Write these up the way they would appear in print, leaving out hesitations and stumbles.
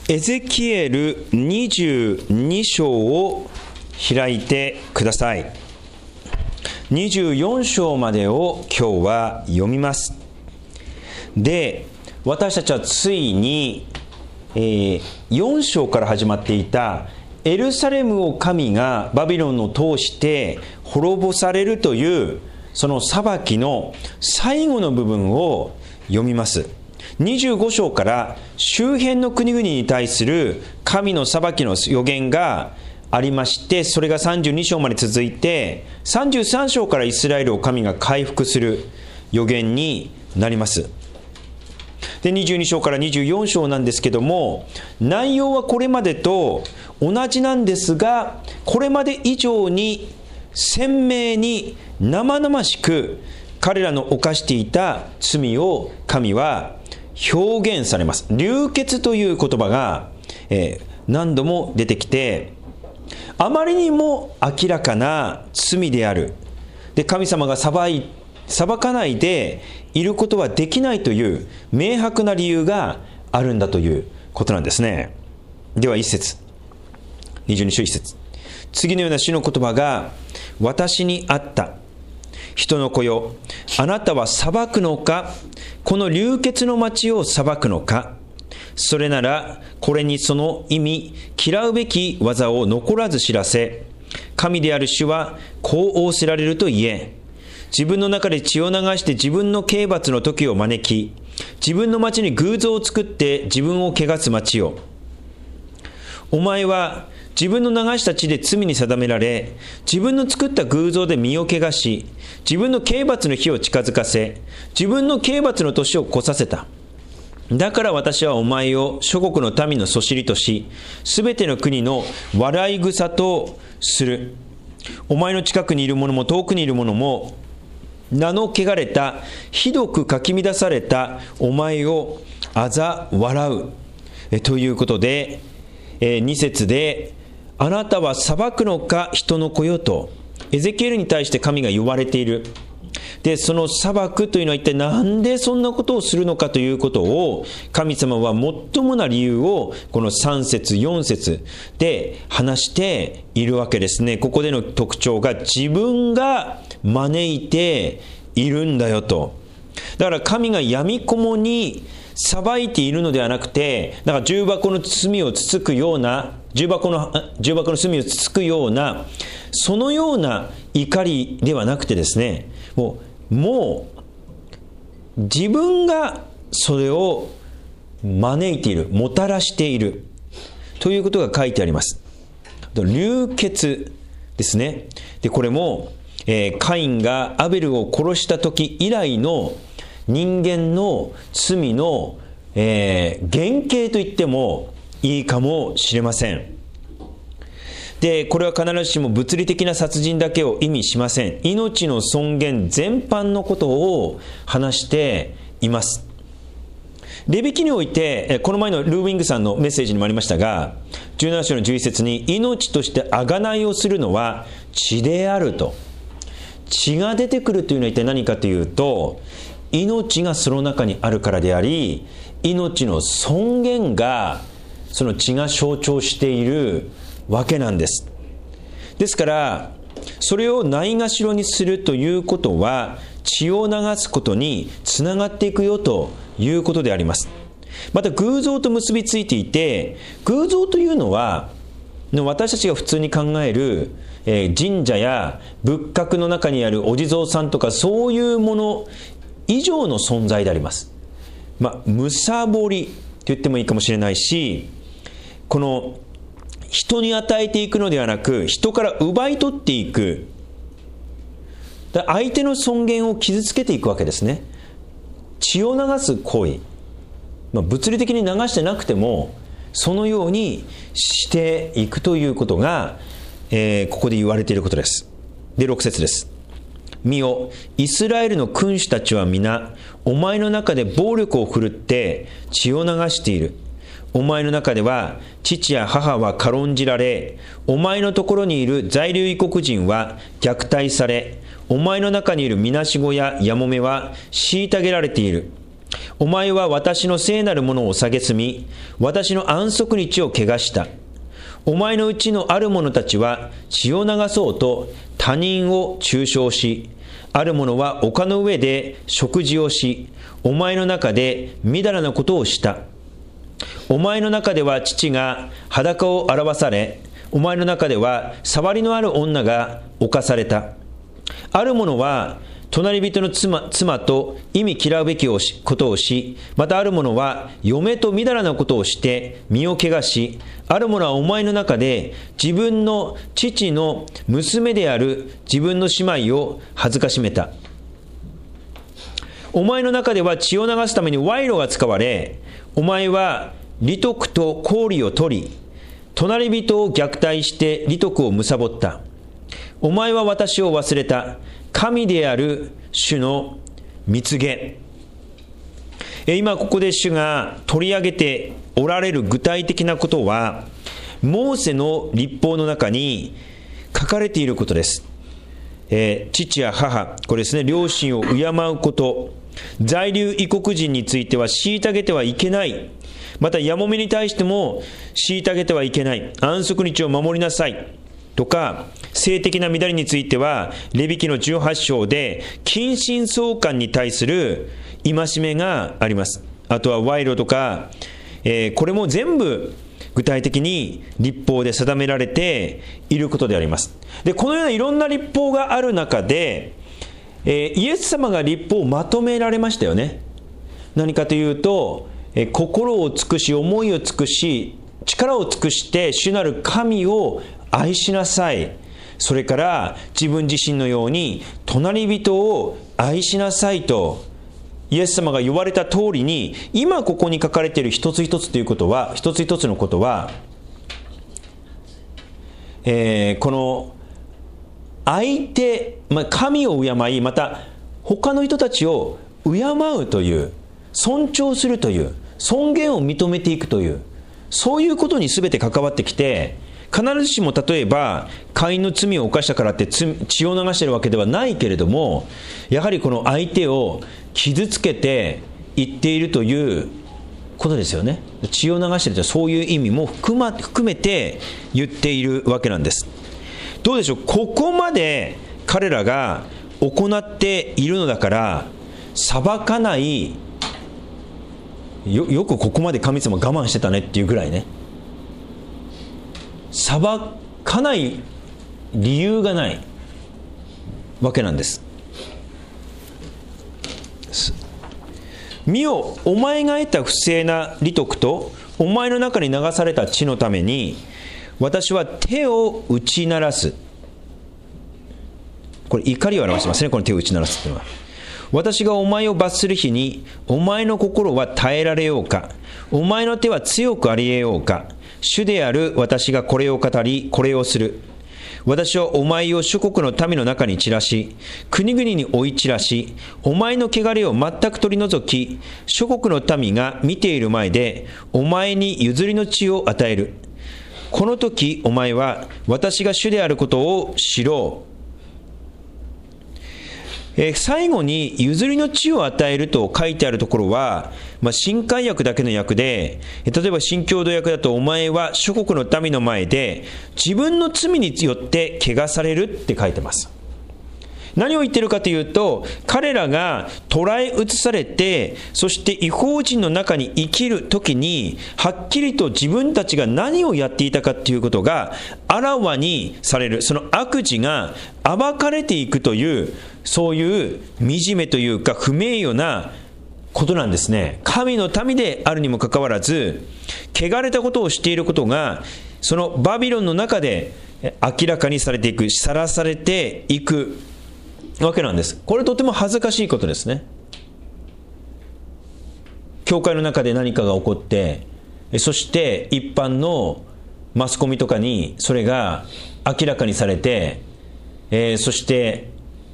エゼキエル22章を開いてください。24章までを今日は読みます。で、私たちはついに、4章から始まっていたエルサレムを神がバビロンを通して滅ぼされるというその裁きの最後の部分を読みます。25章から周辺の国々に対する神の裁きの予言がありまして、それが32章まで続いて、33章からイスラエルを神が回復する予言になります。で、22章から24章なんですけども、内容はこれまでと同じなんですが、これまで以上に鮮明に生々しく彼らの犯していた罪を神は表現されます。流血という言葉が、何度も出てきて、あまりにも明らかな罪である。で、神様が裁かないでいることはできないという明白な理由があるんだということなんですね。では一節、22章一節。次のような主の言葉が私にあった。人の子よ、あなたは裁くのか？この流血の町を裁くのか？それならこれにその意味、嫌うべき技を残らず知らせ、神である主はこう仰せられると言え。自分の中で血を流して自分の刑罰の時を招き、自分の町に偶像を作って自分を汚す町よ。お前は自分の流した血で罪に定められ、自分の作った偶像で身を汚し、自分の刑罰の日を近づかせ、自分の刑罰の年を越させた。だから私はお前を諸国の民のそしりとし、すべての国の笑い草とする。お前の近くにいる者も遠くにいる者も、名の汚れた、ひどくかき乱されたお前を嘲笑う。ということで、2節で、あなたは裁くのか人の子よとエゼキエルに対して神が言われている。で、その裁くというのは一体なんでそんなことをするのかということを神様は最もな理由をこの3節4節で話しているわけですね。ここでの特徴が自分が招いているんだよと。だから神が闇雲に裁いているのではなくて、だから重箱の罪をつつくような、重箱の罪をつつくような、そのような怒りではなくてですね、もう自分がそれを招いている、もたらしているということが書いてあります。流血ですね。で、これも、カインがアベルを殺した時以来の人間の罪の、原型と言ってもいいかもしれません。で、これは必ずしも物理的な殺人だけを意味しません。命の尊厳全般のことを話しています。レビ記において、この前のルーウィングさんのメッセージにもありましたが、17章の11節に命として贖いをするのは血であると。血が出てくるというのは一体何かというと、命がその中にあるからであり、命の尊厳がその血が象徴しているわけなんです。ですからそれをないがしろにするということは血を流すことにつながっていくよということであります。また偶像と結びついていて、偶像というのは私たちが普通に考える神社や仏閣の中にあるお地蔵さんとかそういうもの以上の存在であります。むさぼりと言ってもいいかもしれないし、この人に与えていくのではなく人から奪い取っていく、相手の尊厳を傷つけていくわけですね。血を流す行為、物理的に流してなくてもそのようにしていくということが、ここで言われていることです。で、6節です。見よ、イスラエルの君主たちは皆お前の中で暴力を振るって血を流している。お前の中では父や母は軽んじられ、お前のところにいる在留異国人は虐待され、お前の中にいるみなしごややもめは虐げられている。 お前は私の聖なるものを蔑み、私の安息日を汚した。お前のうちのある者たちは血を流そうと他人を中傷し、ある者は丘の上で食事をし、お前の中でみだらなことをした。お前の中では父が裸を表され、お前の中では触りのある女が侵された。ある者は隣人の妻と意味嫌うべきことをし、またある者は嫁とみだらなことをして身を汚し、ある者はお前の中で自分の父の娘である自分の姉妹を恥ずかしめた。お前の中では血を流すために賄賂が使われ、お前は利得と公利を取り、隣人を虐待して利得を貪った。お前は私を忘れた。神である主の蜜げ。今ここで主が取り上げておられる具体的なことは、モーセの律法の中に書かれていることです。父や母、これですね、両親を敬うこと、在留異国人については虐げてはいけない。また、やもめに対しても虐げてはいけない。安息日を守りなさい。とか、性的な乱れについては、レビ記の18章で、近親相関に対する戒めがあります。あとは賄賂とか、これも全部具体的に律法で定められていることであります。で、このようないろんな律法がある中で、イエス様が律法をまとめられましたよね。何かというと、心を尽くし、思いを尽くし、力を尽くして主なる神を愛しなさい。それから自分自身のように隣人を愛しなさいとイエス様が言われた通りに、今ここに書かれている一つ一つということは、一つ一つのことは、この相手、神を敬い、また他の人たちを敬うという、尊重するという、尊厳を認めていくという、そういうことに全て関わってきて、必ずしも例えばカインの罪を犯したからって血を流しているわけではないけれども、やはりこの相手を傷つけていっているということですよね。血を流しているというそういう意味も含めて言っているわけなんです。どうでしょう、ここまで彼らが行っているのだから裁かない、よくここまで神様我慢してたねっていうぐらいね、裁かない理由がないわけなんです。見よ、お前が得た不正な利得とお前の中に流された血のために私は手を打ち鳴らす。これ怒りを表しますね、この手を打ち鳴らすというのは。私がお前を罰する日にお前の心は耐えられようか、お前の手は強くありえようか。主である私がこれを語り、これをする。私はお前を諸国の民の中に散らし、国々に追い散らし、お前の汚れを全く取り除き、諸国の民が見ている前でお前に譲りの地を与える。この時お前は私が主であることを知ろう。最後に譲りの地を与えると書いてあるところは、新海訳だけの訳で、例えば新共同訳だと、お前は諸国の民の前で自分の罪によって汚されるって書いてます。何を言ってるかというと、彼らが捕らえ移されて、そして異邦人の中に生きるときに、はっきりと自分たちが何をやっていたかということがあらわにされる。その悪事が暴かれていくという、そういう惨めというか不名誉なことなんですね。神の民であるにもかかわらず、汚れたことをしていることが、そのバビロンの中で明らかにされていく、さらされていくわけなんです。これとても恥ずかしいことですね。教会の中で何かが起こって、そして一般のマスコミとかにそれが明らかにされて、そして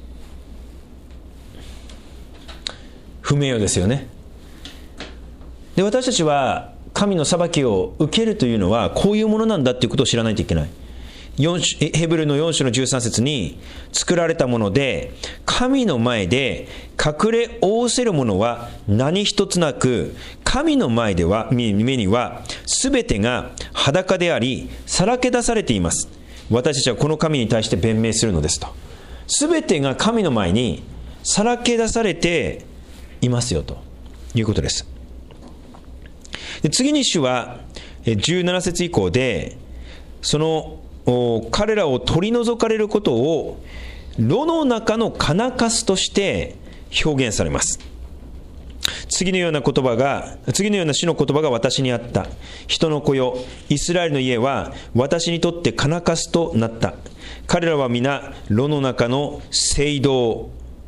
不名誉ですよね。で、私たちは神の裁きを受けるというのはこういうものなんだということを知らないといけない。 ヘブルの4章の13節に、作られたもので神の前で隠れ仰せるものは何一つなく、神の前では目にはすべてが裸でありさらけ出されています。私たちはこの神に対して弁明するのですと。すべてが神の前にさらけ出されていますよということです。で、次に主は17節以降で、その彼らを取り除かれることを炉の中の金かすとして表現されます。次のような主の言葉が私にあった。人の子よ、イスラエルの家は私にとって金かすとなった。彼らは皆炉の中の青銅、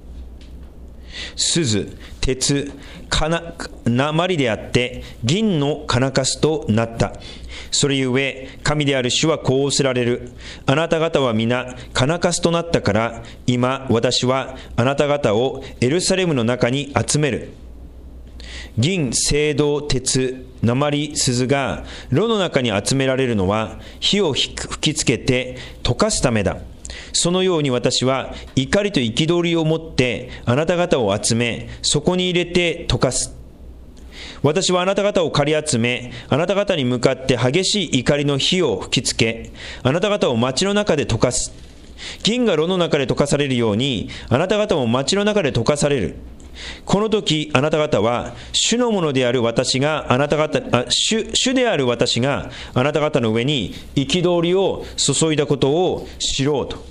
錫、鉄、鉛であって銀の金かすとなった。それゆえ神である主はこう仰せられる。あなた方は皆金かすとなったから、今私はあなた方をエルサレムの中に集める。銀、青銅、鉄、鉛、錫が炉の中に集められるのは火を吹きつけて溶かすためだ。そのように私は怒りと憤りを持ってあなた方を集め、そこに入れて溶かす。私はあなた方を借り集め、あなた方に向かって激しい怒りの火を吹きつけ、あなた方を町の中で溶かす。銀が炉の中で溶かされるように、あなた方も町の中で溶かされる。この時あなた方は主のものである私が主である私があなた方の上に憤りを注いだことを知ろうと。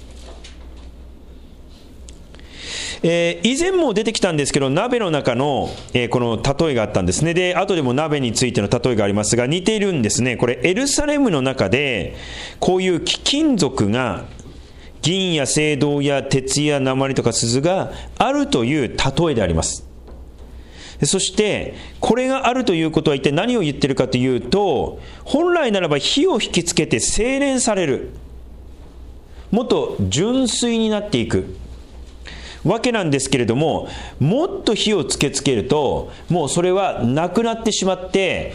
以前も出てきたんですけど、鍋の中の、この例えがあったんですね。で、後でも鍋についての例えがありますが、似ているんですね。これエルサレムの中でこういう貴金属が、銀や青銅や鉄や鉛とか錫があるという例えであります。そしてこれがあるということは一体何を言っているかというと、本来ならば火を引きつけて精錬される、もっと純粋になっていくわけなんですけれども、もっと火をつけるともうそれはなくなってしまって、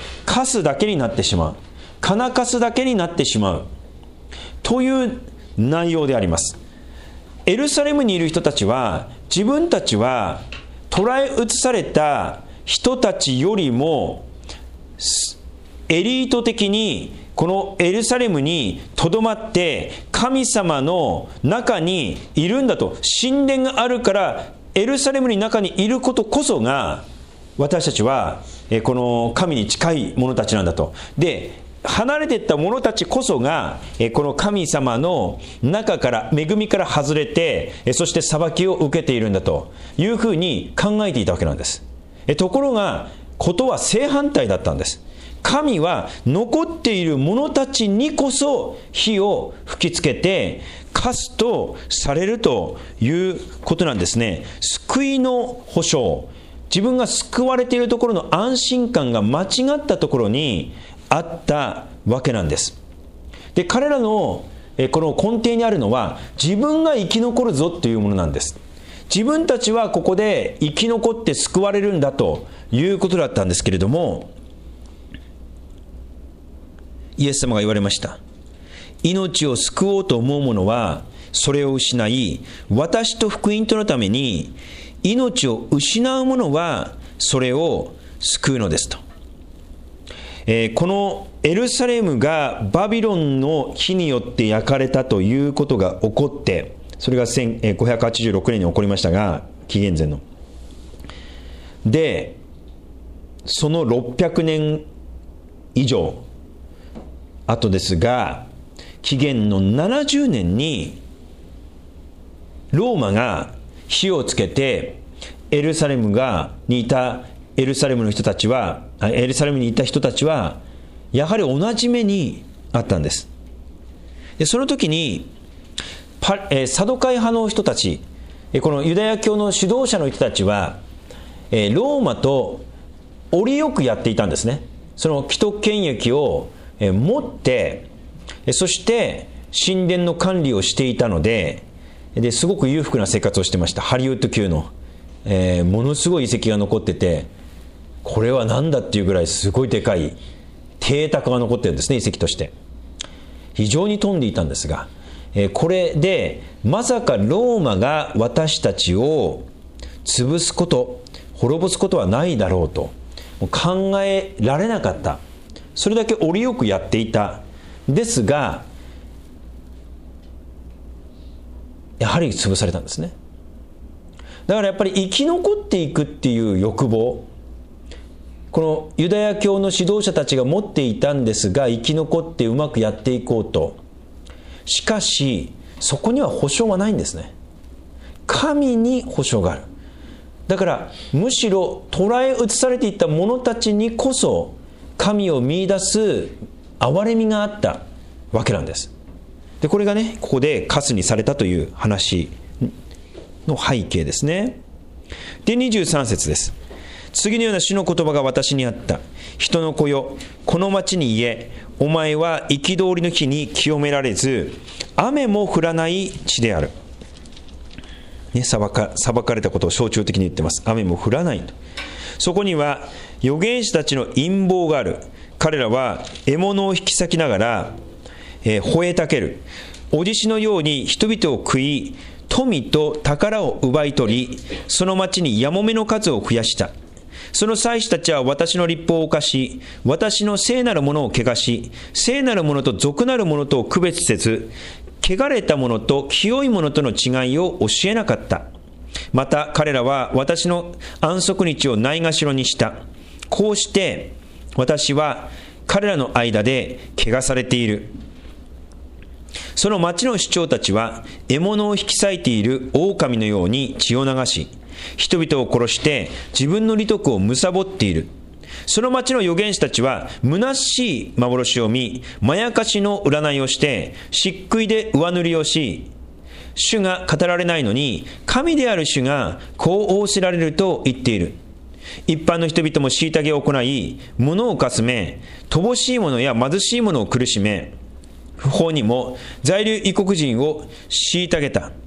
カスだけになってしまう、金カスだけになってしまうという内容であります。エルサレムにいる人たちは、自分たちは捉え移された人たちよりもエリート的にこのエルサレムにとどまって神様の中にいるんだと、神殿があるからエルサレムに中にいることこそが、私たちはこの神に近い者たちなんだと。で、離れていった者たちこそがこの神様の中から恵みから外れて、そして裁きを受けているんだというふうに考えていたわけなんです。ところがことは正反対だったんです。神は残っている者たちにこそ火を吹きつけてカスとされるということなんですね。救いの保証、自分が救われているところの安心感が間違ったところにあったわけなんです。で、彼らのこの根底にあるのは、自分が生き残るぞというものなんです。自分たちはここで生き残って救われるんだということだったんですけれども、イエス様が言われました。命を救おうと思う者はそれを失い、私と福音とのために命を失う者はそれを救うのですと。このエルサレムがバビロンの火によって焼かれたということが起こって、それが586年に起こりましたが、紀元前の。で、その600年以上後ですが、紀元の70年にローマが火をつけて、エルサレムにいた人たちはやはり同じ目にあったんです。で、その時にサドカイ派の人たち、このユダヤ教の指導者の人たちはローマと折よくやっていたんですね。その既得権益を持って、そして神殿の管理をしていたので、すごく裕福な生活をしてました。ハリウッド級の、ものすごい遺跡が残ってて、これは何だっていうぐらいすごいでかい邸宅が残ってるんですね、遺跡として。 非常に富んでいたんですが、これでまさかローマが私たちを潰すこと、滅ぼすことはないだろうと考えられなかった。それだけ折よくやっていた。ですがやはり潰されたんですね。だからやっぱり生き残っていくっていう欲望、このユダヤ教の指導者たちが持っていたんですが、生き残ってうまくやっていこうと。しかしそこには保証はないんですね。神に保証がある。だからむしろ捉え移されていった者たちにこそ神を見出す憐れみがあったわけなんです。でこれがね、ここでカスにされたという話の背景ですね。で23節です。次のような主の言葉が私にあった。人の子よ、この町に言え、お前は憤りの日に清められず、雨も降らない地である。ね、裁かれたことを象徴的に言ってます。雨も降らないと。そこには預言者たちの陰謀がある。彼らは獲物を引き裂きながら、吠えたける。お獅子のように人々を食い、富と宝を奪い取り、その町にやもめの数を増やした。その祭司たちは私の律法を犯し、私の聖なるものを汚し、聖なるものと俗なるものとを区別せず、汚れたものと清いものとの違いを教えなかった。また彼らは私の安息日をないがしろにした。こうして私は彼らの間で汚されている。その町の首長たちは獲物を引き裂いている狼のように血を流し、人々を殺して自分の利得を貪っている。その町の預言者たちは虚しい幻を見、まやかしの占いをして漆喰で上塗りをし、主が語られないのに神である主がこう仰せられると言っている。一般の人々も虐げを行い、物をかすめ、乏しい者や貧しい者を苦しめ、不法にも在留異国人を虐げた。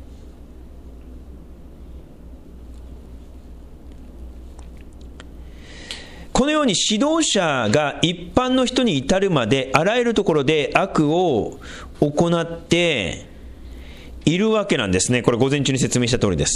このように指導者が一般の人に至るまであらゆるところで悪を行っているわけなんですね。これ午前中に説明した通りです。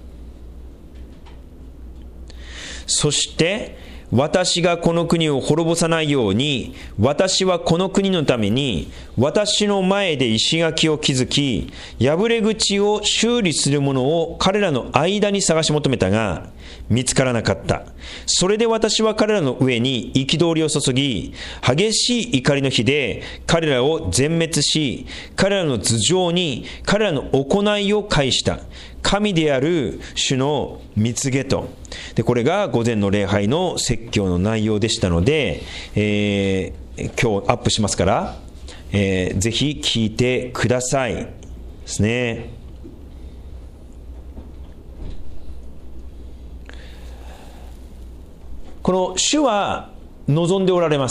そして私がこの国を滅ぼさないように、私はこの国のために私の前で石垣を築き、破れ口を修理する者を彼らの間に探し求めたが見つからなかった。それで私は彼らの上に憤りを注ぎ、激しい怒りの火で彼らを全滅し、彼らの頭上に彼らの行いを返した。神である主の蜜げと。でこれが午前の礼拝の説教の内容でしたので、今日アップしますから、ぜひ聞いてくださいですね。この主は望んでおられます。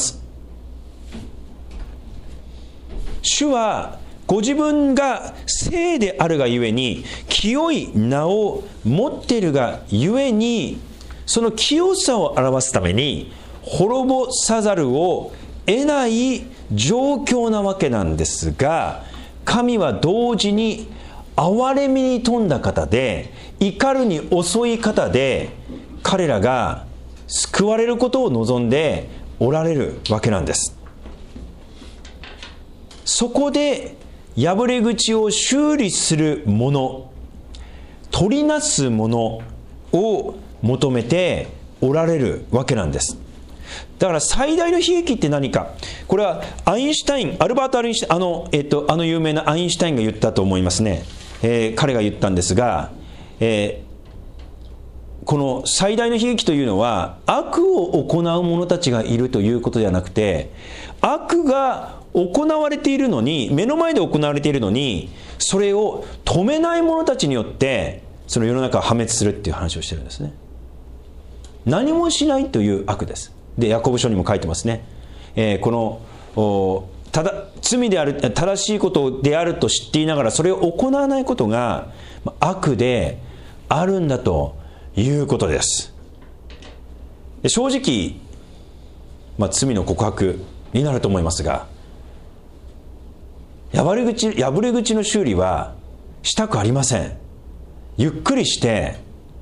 主はご自分が聖であるがゆえに、清い名を持っているがゆえに、その清さを表すために滅ぼさざるを得ない状況なわけなんですが、神は同時に憐れみに富んだ方で、怒るに遅い方で、彼らが救われることを望んでおられるわけなんです。そこで破れ口を修理するもの、取りなすものを求めておられるわけなんです。だから最大の悲劇って何か、これはアインシュタイン、アルバート・アインシュタイン、あの有名なアインシュタインが言ったと思いますね。彼が言ったんですが、この最大の悲劇というのは、悪を行う者たちがいるということではなくて、悪が行われているのに、目の前で行われているのに、それを止めない者たちによってその世の中は破滅するっていう話をしてるんですね。何もしないという悪です。でヤコブ書にも書いてますね。この罪である、正しいことであると知っていながらそれを行わないことが悪であるんだということです。で正直、罪の告白になると思いますが、 破れ口の修理はしたくありません。ゆっくりして、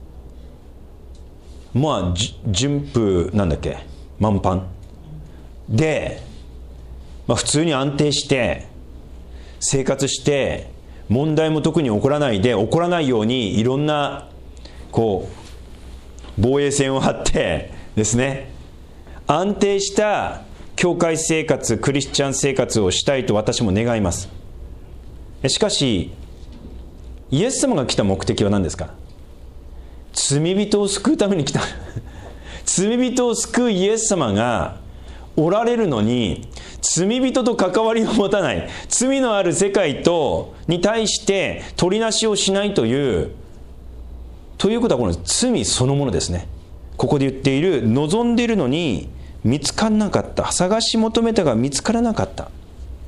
順風満帆で、普通に安定して生活して、問題も特に起こらないようにいろんな防衛線を張ってですね、安定した教会生活、クリスチャン生活をしたいと私も願います。しかしイエス様が来た目的は何ですか？罪人を救うために来た罪人を救うイエス様がおられるのに、罪人と関わりを持たない、罪のある世界に対して取りなしをしないということは、この罪そのものですね。ここで言っている、望んでいるのに見つからなかった、探し求めたが見つからなかった。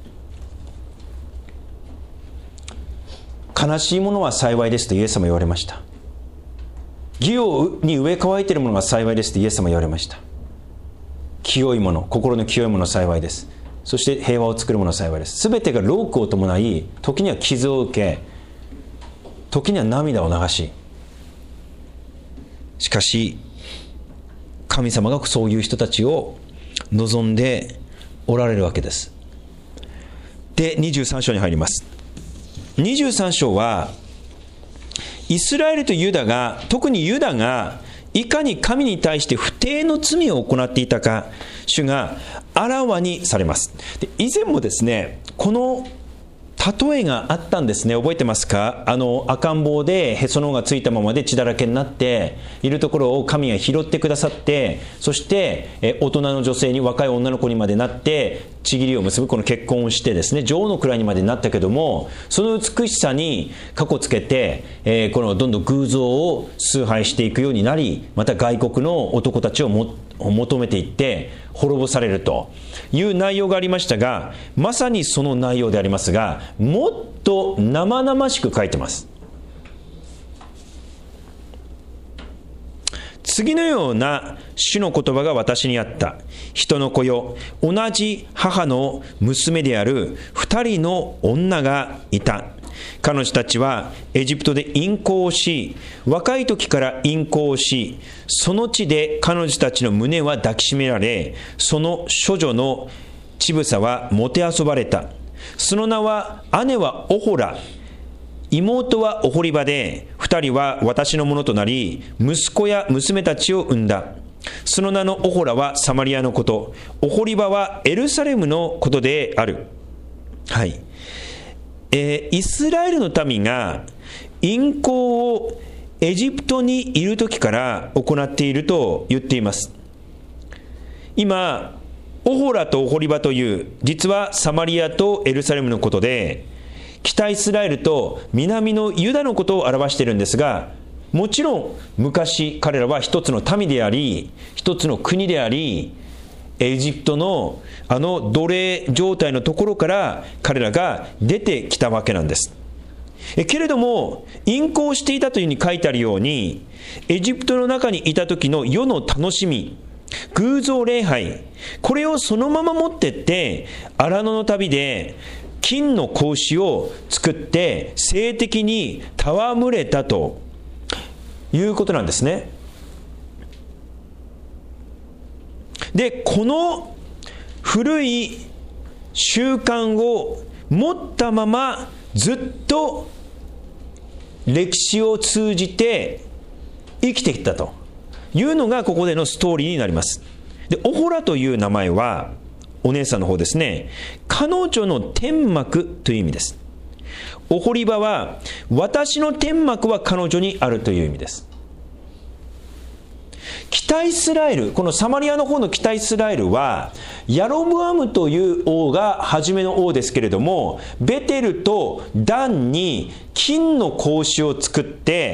悲しいものは幸いですとイエス様言われました。義に植え乾いているものが幸いですとイエス様言われました。清いもの、心の清いもの幸いです。そして平和を作るもの幸いです。すべてが労苦を伴い、時には傷を受け、時には涙を流し、しかし神様がそういう人たちを望んでおられるわけです。で、23章に入ります。23章はイスラエルとユダが、特にユダがいかに神に対して不貞の罪を行っていたか、主があらわにされます。で、以前もですね、この例えがあったんですね。覚えてますか？赤ん坊でへその緒がついたままで血だらけになっているところを神が拾ってくださって、そして大人の女性に、若い女の子にまでなってちぎりを結ぶ、この結婚をしてですね、女王の位にまでなったけども、その美しさにかこつけて、このどんどん偶像を崇拝していくようになり、また外国の男たちを求めていって滅ぼされるという内容がありましたが、まさにその内容でありますが、もっと生々しく書いてます。次のような主の言葉が私にあった。人の子よ、同じ母の娘である2人の女がいた。彼女たちはエジプトで淫行をし、若い時から淫行をし、その地で彼女たちの胸は抱きしめられ、その処女の乳房はもてあそばれた。その名は、姉はオホラ、妹はオホリバで、2人は私のものとなり、息子や娘たちを産んだ。その名のオホラはサマリアのこと、オホリバはエルサレムのことである。はい。イスラエルの民が淫行をエジプトにいる時から行っていると言っています。今、オホラとオホリバという、実はサマリアとエルサレムのことで、北イスラエルと南のユダのことを表しているんですが、もちろん昔彼らは一つの民であり、一つの国であり、エジプトの奴隷状態のところから彼らが出てきたわけなんです。けれども淫行していたというふうに書いてあるように、エジプトの中にいた時の世の楽しみ、偶像礼拝、これをそのまま持ってって荒野の旅で金の格子を作って性的に戯れたということなんですね。で、この古い習慣を持ったままずっと歴史を通じて生きてきたというのがここでのストーリーになります。で、オホラという名前はお姉さんの方ですね、彼女の天幕という意味です。オホリバは私の天幕は彼女にあるという意味です。北イスラエル、このサマリアの方の北イスラエルはヤロブアムという王が初めの王ですけれども、ベテルとダンに金の格子を作って、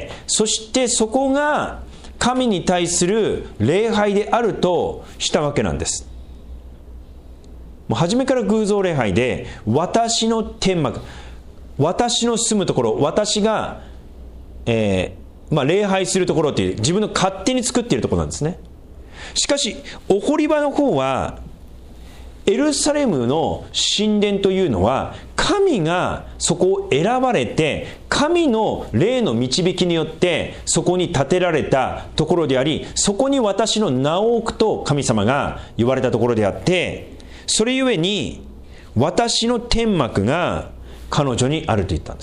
そしてそこが神に対する礼拝であるとしたわけなんです。もう初めから偶像礼拝で、私の天幕、私の住むところ、私が、礼拝するところという自分の勝手に作っているところなんですね。しかしオホリバの方はエルサレムの神殿というのは神がそこを選ばれて、神の霊の導きによってそこに建てられたところであり、そこに私の名を置くと神様が言われたところであって、それゆえに私の天幕が彼女にあると言ったんです。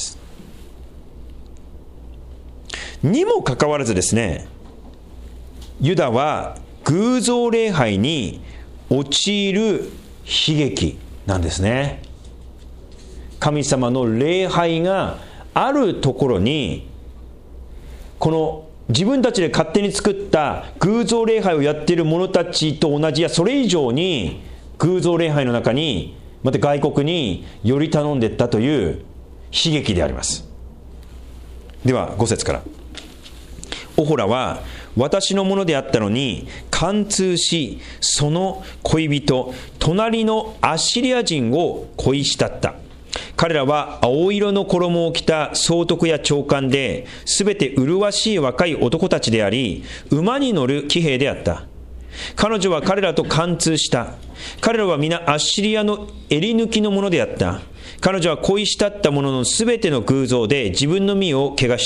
にもかかわらずですね、ユダは偶像礼拝に陥る悲劇なんですね。神様の礼拝があるところに、この自分たちで勝手に作った偶像礼拝をやっている者たちと同じやそれ以上に偶像礼拝の中にまた外国により頼んでいったという悲劇であります。では5節から。オホラは私のものであったのに貫通し、その恋人隣のアッシリア人を恋したった。彼らは青色の衣を着た総督や長官で、すべて麗しい若い男たちであり、馬に乗る騎兵であった。彼女は彼らと貫通した。彼らは皆アッシリアの襟抜きのものであった。彼女は恋したったもののすべての偶像で自分の身を汚した。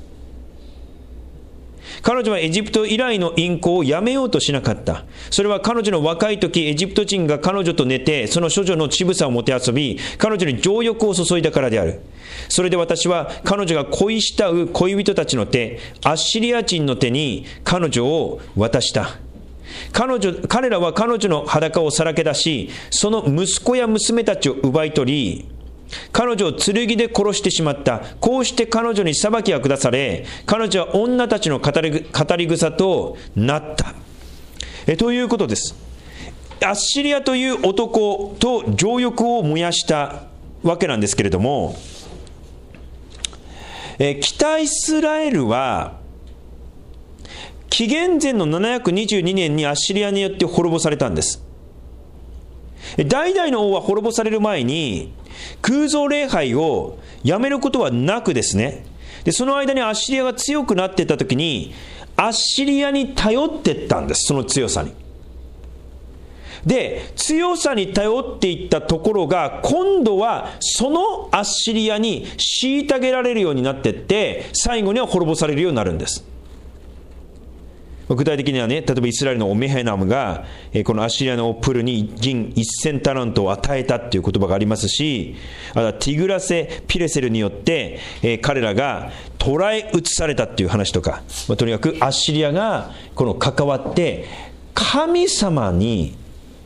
彼女はエジプト以来の淫行をやめようとしなかった。それは彼女の若い時、エジプト人が彼女と寝て、その処女の乳房をもてあそび、彼女に情欲を注いだからである。それで私は彼女が恋したう恋人たちの手、アッシリア人の手に彼女を渡した。彼らは彼女の裸をさらけ出し、その息子や娘たちを奪い取り、彼女を剣で殺してしまった。こうして彼女に裁きが下され、彼女は女たちの語り草となった。ということです。アッシリアという男と情欲を燃やしたわけなんですけれども、北イスラエルは紀元前の722年にアッシリアによって滅ぼされたんです。代々の王は滅ぼされる前に偶像礼拝をやめることはなくですね、でその間にアッシリアが強くなっていったときに、アッシリアに頼っていったんです。その強さに。で強さに頼っていったところが、今度はそのアッシリアに虐げられるようになっていって、最後には滅ぼされるようになるんです。具体的にはね、例えばイスラエルのメヘナムがこのアッシリアのプルに銀1000タラントを与えたっていう言葉がありますし、あとはティグラセ・ピレセルによって彼らが捕らえ移されたっていう話とか、とにかくアッシリアがこの関わって神様に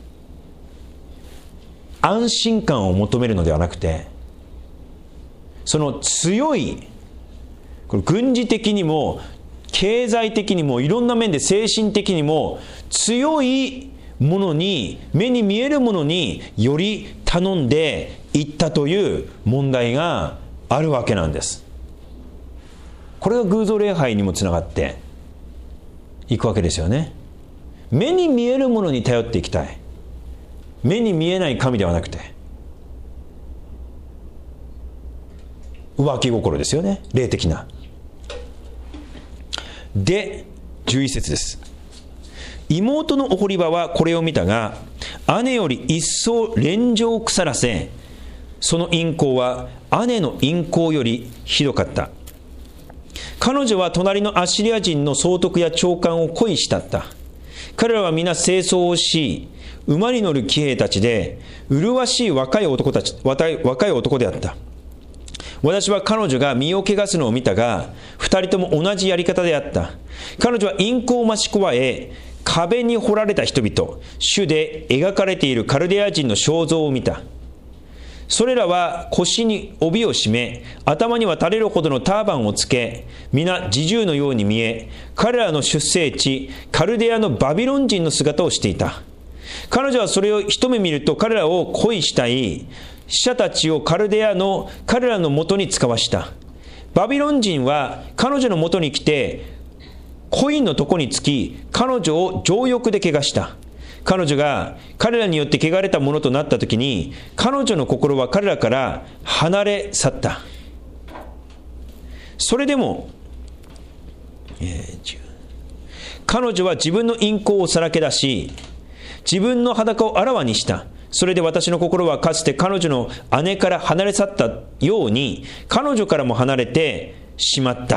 安心感を求めるのではなくて、その強いこれ軍事的にも経済的にもいろんな面で精神的にも強いものに、目に見えるものにより頼んでいったという問題があるわけなんです。これが偶像礼拝にもつながっていくわけですよね。目に見えるものに頼っていきたい。目に見えない神ではなくて浮気心ですよね、霊的な。で11節です。妹のオホリバはこれを見たが、姉より一層恋情を腐らせ、その淫行は姉の淫行よりひどかった。彼女は隣のアッシリア人の総督や長官を恋したった。彼らは皆清掃をし、馬に乗る騎兵たちで麗しい若い男であった。私は彼女が身を汚すのを見たが、二人とも同じやり方であった。彼女は淫行を増し加え、壁に彫られた人々、主で描かれているカルデア人の肖像を見た。それらは腰に帯を締め、頭には垂れるほどのターバンをつけ、皆侍従のように見え、彼らの出生地カルデアのバビロン人の姿をしていた。彼女はそれを一目見ると彼らを恋したい。死者たちを彼らの元に使わした。バビロン人は彼女の元に来て恋のとこにつき、彼女を情欲で汚した。彼女が彼らによって汚れたものとなったときに、彼女の心は彼らから離れ去った。それでも彼女は自分の淫行をさらけ出し、自分の裸をあらわにした。 それで私の心はかつて彼女の姉から離れ去ったように、彼女からも離れてしまった。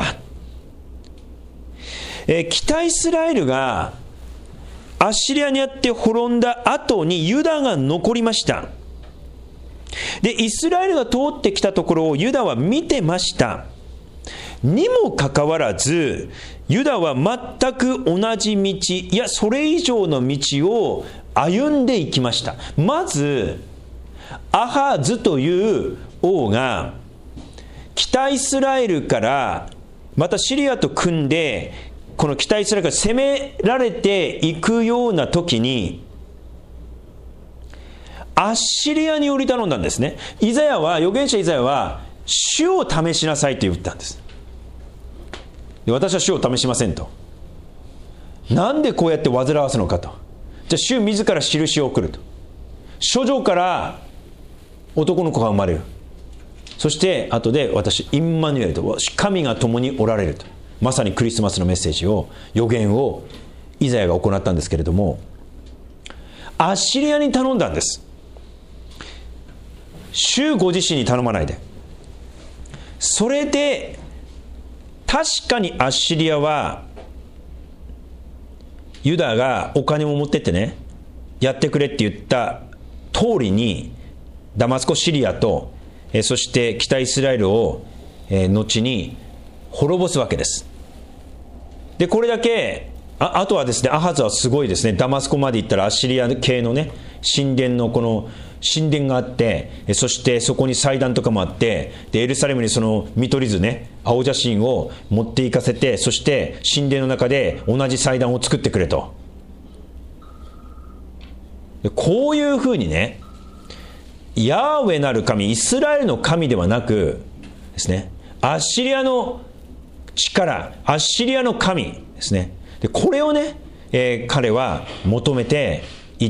北イスラエルがアッシリアにあって滅んだ後にユダが残りました。で、イスラエルが通ってきたところをユダは見てました。にもかかわらず、ユダは全く同じ道、いやそれ以上の道を歩んでいきました。まずアハズという王が北イスラエルからまたシリアと組んで、この北イスラエルから攻められていくような時にアッシリアにより頼んだんですね。預言者イザヤは主を試しなさいと言ったんです。で、私は主を試しませんと。なんでこうやって煩わすのかと。じゃあ主自ら印を送ると。処女から男の子が生まれる。そして後で私インマヌエルと、神が共におられると。まさにクリスマスのメッセージを、予言をイザヤが行ったんですけれども、アッシリアに頼んだんです。主ご自身に頼まないで。それで確かにアッシリアはユダがお金も持ってってね、やってくれって言った通りにダマスコ、シリアとそして北イスラエルを後に滅ぼすわけです。で、これだけ あとはですね、アハズはすごいですね。ダマスコまで行ったらアッシリア系のね、神殿のこの神殿があって、そしてそこに祭壇とかもあって、でエルサレムにその見取り図ね、青写真を持って行かせて、そして神殿の中で同じ祭壇を作ってくれと。でこういうふうにね、ヤーウェなる神、イスラエルの神ではなくですね、アッシリアの力、アッシリアの神ですね。でこれをね、彼は求めていって、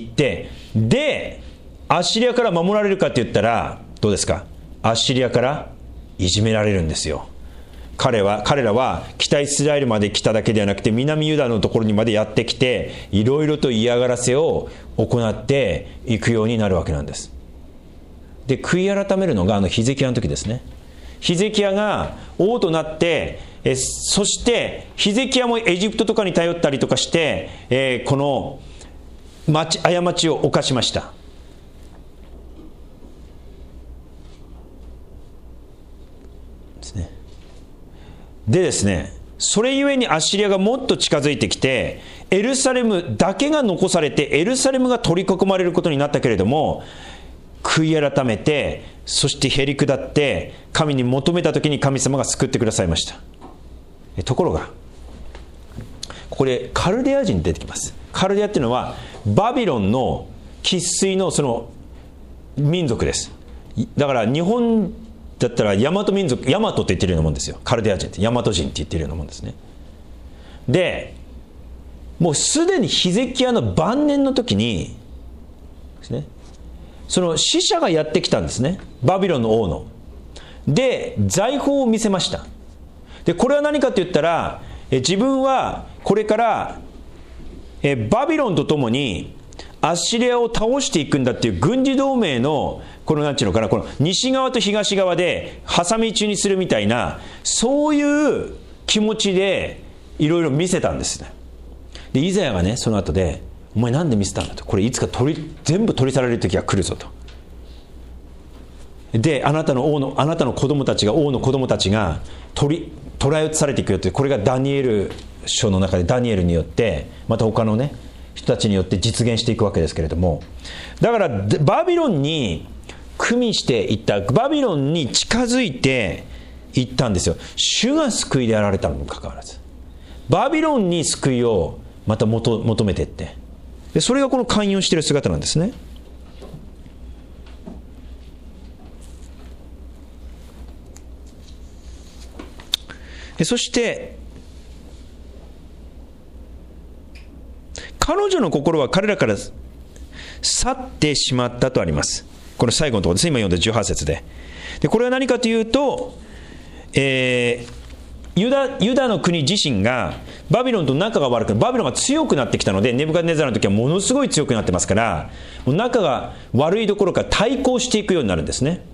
でアッシリアから守られるかって言ったらどうですか。アッシリアからいじめられるんですよ。彼らは北イスラエルまで来ただけではなくて、南ユダのところにまでやってきて、いろいろと嫌がらせを行っていくようになるわけなんです。で悔い改めるのがヒゼキヤの時ですね。ヒゼキヤが王となって、そしてヒゼキヤもエジプトとかに頼ったりとかして、この過ちを犯しましたですね。でですね、それゆえにアッシリアがもっと近づいてきて、エルサレムだけが残されて、エルサレムが取り囲まれることになったけれども、悔い改めて、そしてへり下って神に求めた時に神様が救ってくださいました。ところがここでカルデア人出てきます。カルデアっていうのはバビロンの生粋のその民族です。だから日本だったら大和民族、大和って言ってるようなもんですよ。カルデア人って大和人って言ってるようなもんですね。でもうすでにヒゼキヤの晩年の時にですね、その使者がやってきたんですね、バビロンの王の。で財宝を見せました。でこれは何かと言ったら、自分はこれからバビロンとともにアッシリアを倒していくんだっていう軍事同盟のこのなんていうのかな、この西側と東側で挟み撃ちにするみたいな、そういう気持ちでいろいろ見せたんですね。でイザヤがね、その後でお前なんで見せたんだと、これいつか全部取り去られる時が来るぞと。であなたの子供たちが、王の子供たちが捕らえ移されていくよって、これがダニエル書の中でダニエルによって、また他のね人たちによって実現していくわけですけれども、だからバビロンに組みしていった、バビロンに近づいていったんですよ。主が救いであられたのにもかかわらず、バビロンに救いをまた求めていって、でそれがこの寛容している姿なんですね。そして彼女の心は彼らから去ってしまったとあります。これ最後のところですね、今読んだ18節で。これは何かというと、 ユダの国自身がバビロンと仲が悪く、バビロンが強くなってきたので、ネブカデネザルの時はものすごい強くなってますから、もう仲が悪いどころか対抗していくようになるんですね。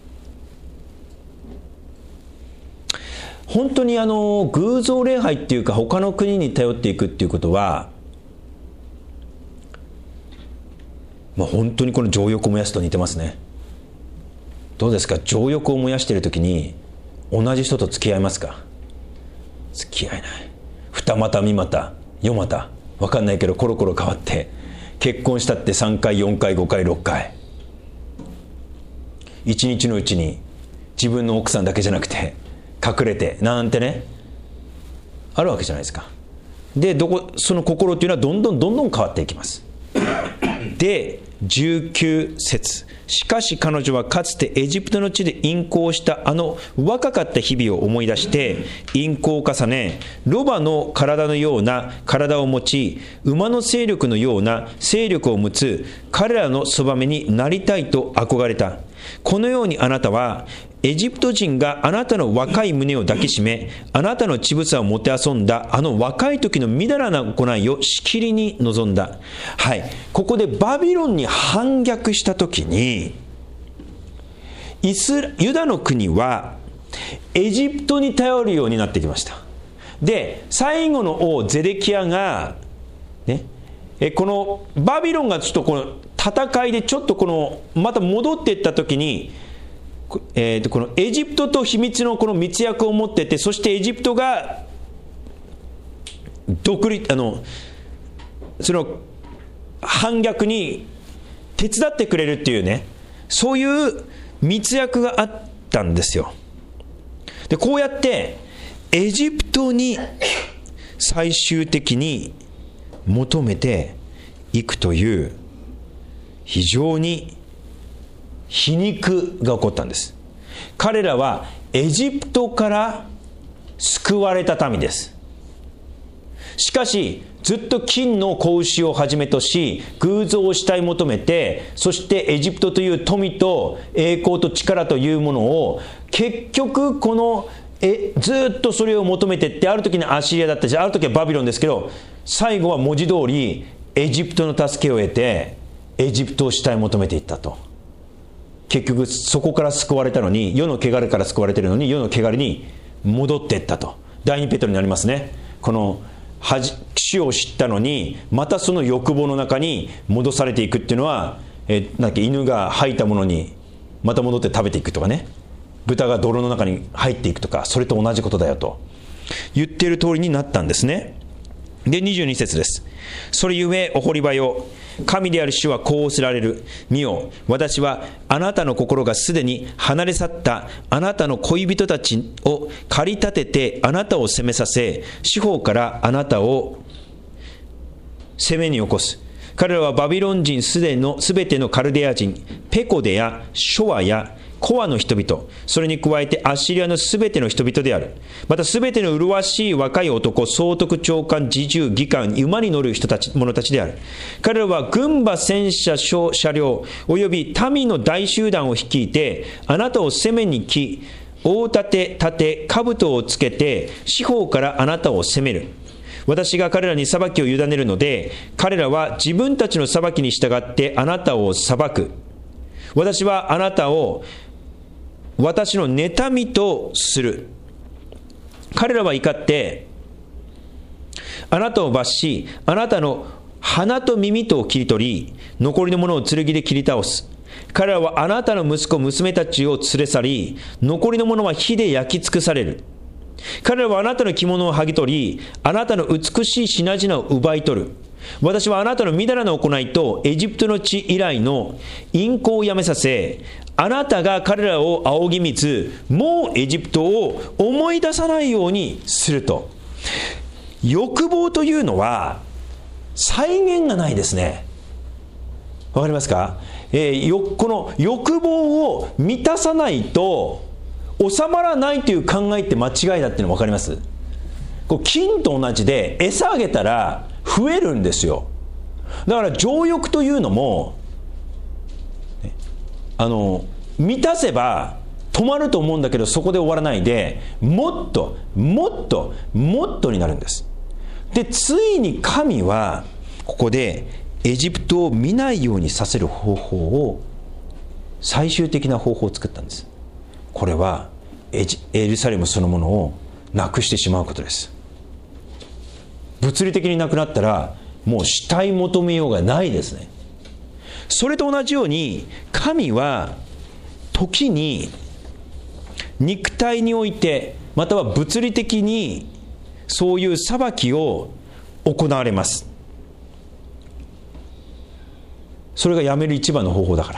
本当に偶像礼拝っていうか、他の国に頼っていくっていうことは、本当にこの情欲を燃やすと似てますね。どうですか？情欲を燃やしているときに同じ人と付き合いますか？付き合えない。二股三股四股分かんないけどコロコロ変わって、結婚したって3回4回5回6回、一日のうちに自分の奥さんだけじゃなくて隠れてなんてね、あるわけじゃないですか。でその心っていうのはどんどん変わっていきます。で19節、しかし彼女はかつてエジプトの地で淫行した若かった日々を思い出して淫行を重ね、ロバの体のような体を持ち、馬の勢力のような勢力を持つ彼らのそばめになりたいと憧れた。このようにあなたはエジプト人があなたの若い胸を抱きしめ、あなたの乳房をもてあそんだ若い時のみだらな行いをしきりに望んだ。はい、ここでバビロンに反逆した時に、ユダの国はエジプトに頼るようになってきました。で最後の王ゼデキヤが、ね、このバビロンがちょっとこの戦いでちょっとまた戻っていった時に、このエジプトと秘密のこの密約を持ってて、そしてエジプトがその反逆に手伝ってくれるっていうね、そういう密約があったんですよ。でこうやってエジプトに最終的に求めていくという非常に皮肉が起こったんです。彼らはエジプトから救われた民です。しかしずっと金の子牛をはじめとし、偶像を慕い求めて、そしてエジプトという富と栄光と力というものを結局ずっとそれを求めていって、ある時にアッシリアだったし、ある時はバビロンですけど、最後は文字通りエジプトの助けを得てエジプトを慕い求めていったと。結局そこから救われたのに、世の汚れから救われているのに世の汚れに戻っていったと。第2ペトロになりますね。この主を知ったのにまたその欲望の中に戻されていくっていうのは、犬が吐いたものにまた戻って食べていくとかね、豚が泥の中に入っていくとか、それと同じことだよと言っている通りになったんですね。で22節です。それゆえお堀場よ、神である主はこうおせられる。見よ、私はあなたの心がすでに離れ去ったあなたの恋人たちを駆り立ててあなたを責めさせ、四方からあなたを攻めに起こす。彼らはバビロン人すべてのカルデア人、ペコデやショアやコアの人々、それに加えてアッシリアのすべての人々である。またすべての麗しい若い男、総督長官、侍従、議官、馬に乗る者たちである。彼らは軍馬、戦車、車両および民の大集団を率いてあなたを攻めに来、大盾、兜をつけて四方からあなたを攻める。私が彼らに裁きを委ねるので、彼らは自分たちの裁きに従ってあなたを裁く。私はあなたを私の妬みとする。彼らは怒ってあなたを罰し、あなたの鼻と耳とを切り取り、残りのものを剣で切り倒す。彼らはあなたの息子娘たちを連れ去り、残りのものは火で焼き尽くされる。彼らはあなたの着物を剥ぎ取り、あなたの美しい品々を奪い取る。私はあなたのみだらな行いとエジプトの地以来の淫行をやめさせ、あなたが彼らを仰ぎ見ず、もうエジプトを思い出さないようにすると。欲望というのは際限がないですね。わかりますか？この欲望を満たさないと収まらないという考えって間違いだっていうの分かります？金と同じで餌あげたら増えるんですよ。だから情欲というのも満たせば止まると思うんだけど、そこで終わらないで、もっともっともっとになるんです。でついに神はここでエジプトを見ないようにさせる方法を、最終的な方法を作ったんです。これはエルサレムそのものをなくしてしまうことです。物理的になくなったらもう死体求めようがないですね。それと同じように、神は時に肉体において、または物理的にそういう裁きを行われます。それがやめる一番の方法だから。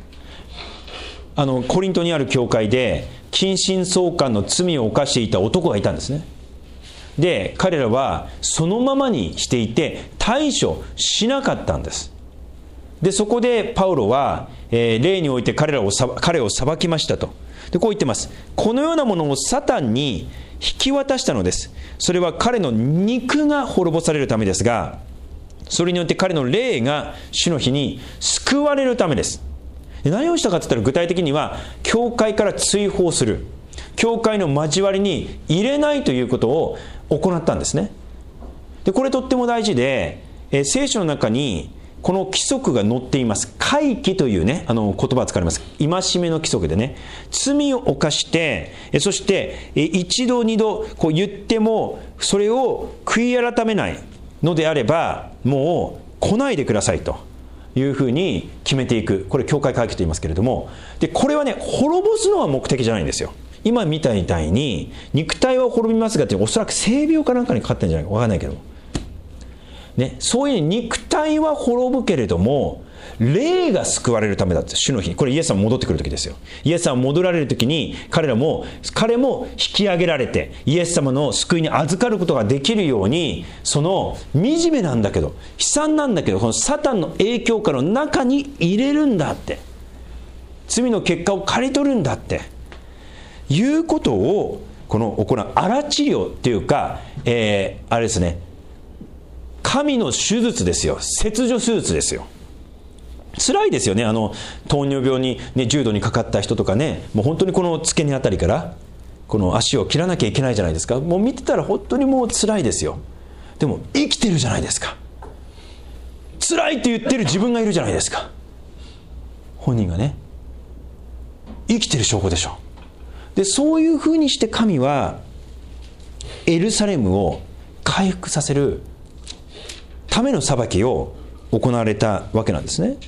コリントにある教会で近親相姦の罪を犯していた男がいたんですね。で彼らはそのままにしていて対処しなかったんです。でそこでパウロは、例において彼を裁きましたと。でこう言ってます。このようなものをサタンに引き渡したのです。それは彼の肉が滅ぼされるためですが、それによって彼の霊が主の日に救われるためです。で何をしたかといったら、具体的には教会から追放する、教会の交わりに入れないということを行ったんですね。でこれとっても大事で、聖書の中にこの規則が載っています。戒忌というね、言葉を使われます。戒めの規則でね、罪を犯して、そして一度二度こう言ってもそれを悔い改めないのであれば、もう来ないでくださいというふうに決めていく。これ教会戒忌と言いますけれども、でこれはね、滅ぼすのは目的じゃないんですよ。今見たみたいに肉体は滅びますがって、おそらく性病かなんかにかかってるんじゃないか分かんないけどもね、そういう肉体は滅ぶけれども霊が救われるためだって、主の日に。これイエス様戻ってくる時ですよ。イエス様戻られる時に彼も引き上げられて、イエス様の救いに預かることができるように、その惨めなんだけど、悲惨なんだけど、このサタンの影響下の中に入れるんだって、罪の結果を刈り取るんだっていうことを行う荒治療っていうか、あれですね、神の手術ですよ。切除手術ですよ。辛いですよね。糖尿病に、ね、重度にかかった人とかね、もう本当にこの付け根あたりからこの足を切らなきゃいけないじゃないですか。もう見てたら本当にもう辛いですよ。でも生きてるじゃないですか。辛いって言ってる自分がいるじゃないですか。本人がね、生きてる証拠でしょ。でそういうふうにして神はエルサレムを回復させるための裁きを行われたわけなんですね。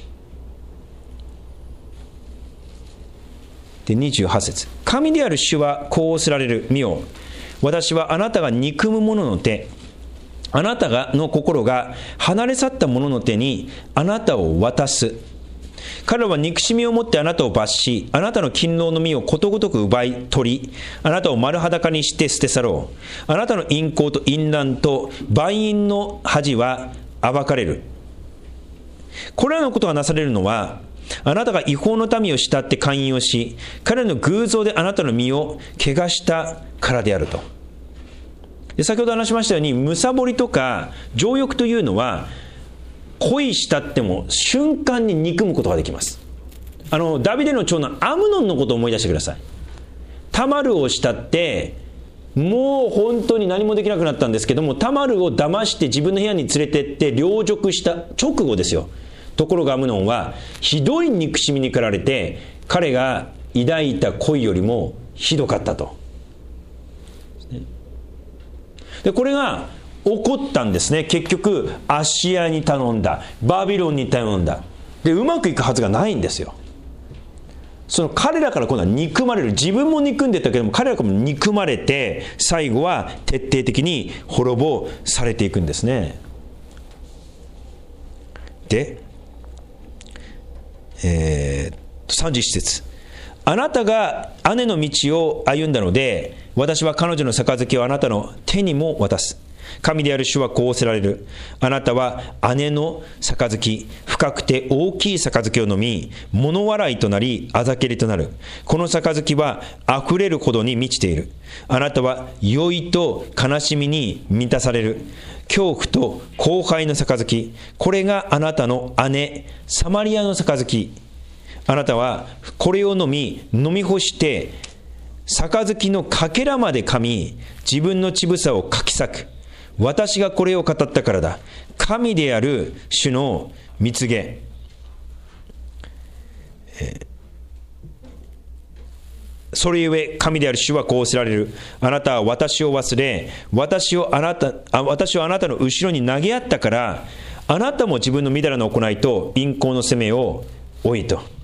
で28節、神である主はこうおっしゃられる。見よ、私はあなたが憎む者の手、あなたの心が離れ去った者の手にあなたを渡す。彼らは憎しみを持ってあなたを罰し、あなたの勤労の実をことごとく奪い取り、あなたを丸裸にして捨て去ろう。あなたの淫行と淫乱と売淫の恥は暴かれる。これらのことがなされるのは、あなたが違法の民を慕って勧誘をし、彼らの偶像であなたの身を汚したからであると。で先ほど話しましたように、むさぼりとか情欲というのは、恋したっても瞬間に憎むことができます。ダビデの長男アムノンのことを思い出してください。タマルを慕ってもう本当に何もできなくなったんですけども、タマルを騙して自分の部屋に連れてって陵辱した直後ですよ。ところがアムノンはひどい憎しみに駆られて、彼が抱いた恋よりもひどかったと。でこれが起こったんですね。結局アッシアに頼んだ、バビロンに頼んだ。でうまくいくはずがないんですよ。その彼らから今度は憎まれる。自分も憎んでたけども、彼らからも憎まれて、最後は徹底的に滅ぼされていくんですね。で、31節、あなたが姉の道を歩んだので、私は彼女の杯をあなたの手にも渡す。神である主はこうおせられる。あなたは姉の杯、深くて大きい杯を飲み、物笑いとなりあざけりとなる。この杯はあふれるほどに満ちている。あなたは酔いと悲しみに満たされる。恐怖と荒廃の杯、これがあなたの姉サマリアの杯。 あなたはこれを飲み干して、杯のかけらまで噛み、自分の乳房をかき裂く。私がこれを語ったからだ。神である主の蜜げ。それゆえ神である主はこうおせられる。あなたは私を忘れ、私をあなたの後ろに投げやったから、あなたも自分のみだらな行いと淫行の責めを負いと。こ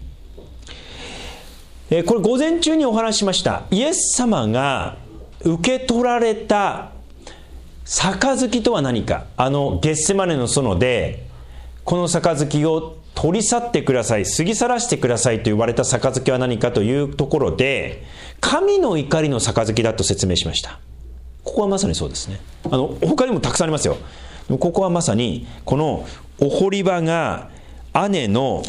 れ午前中にお話しました。イエス様が受け取られた杯とは何か。ゲッセマネの園で、この杯を取り去ってください、過ぎ去らせてくださいと言われた杯は何かというところで、神の怒りの杯だと説明しました。ここはまさにそうですね。他にもたくさんありますよ。ここはまさにこのオホリバが姉の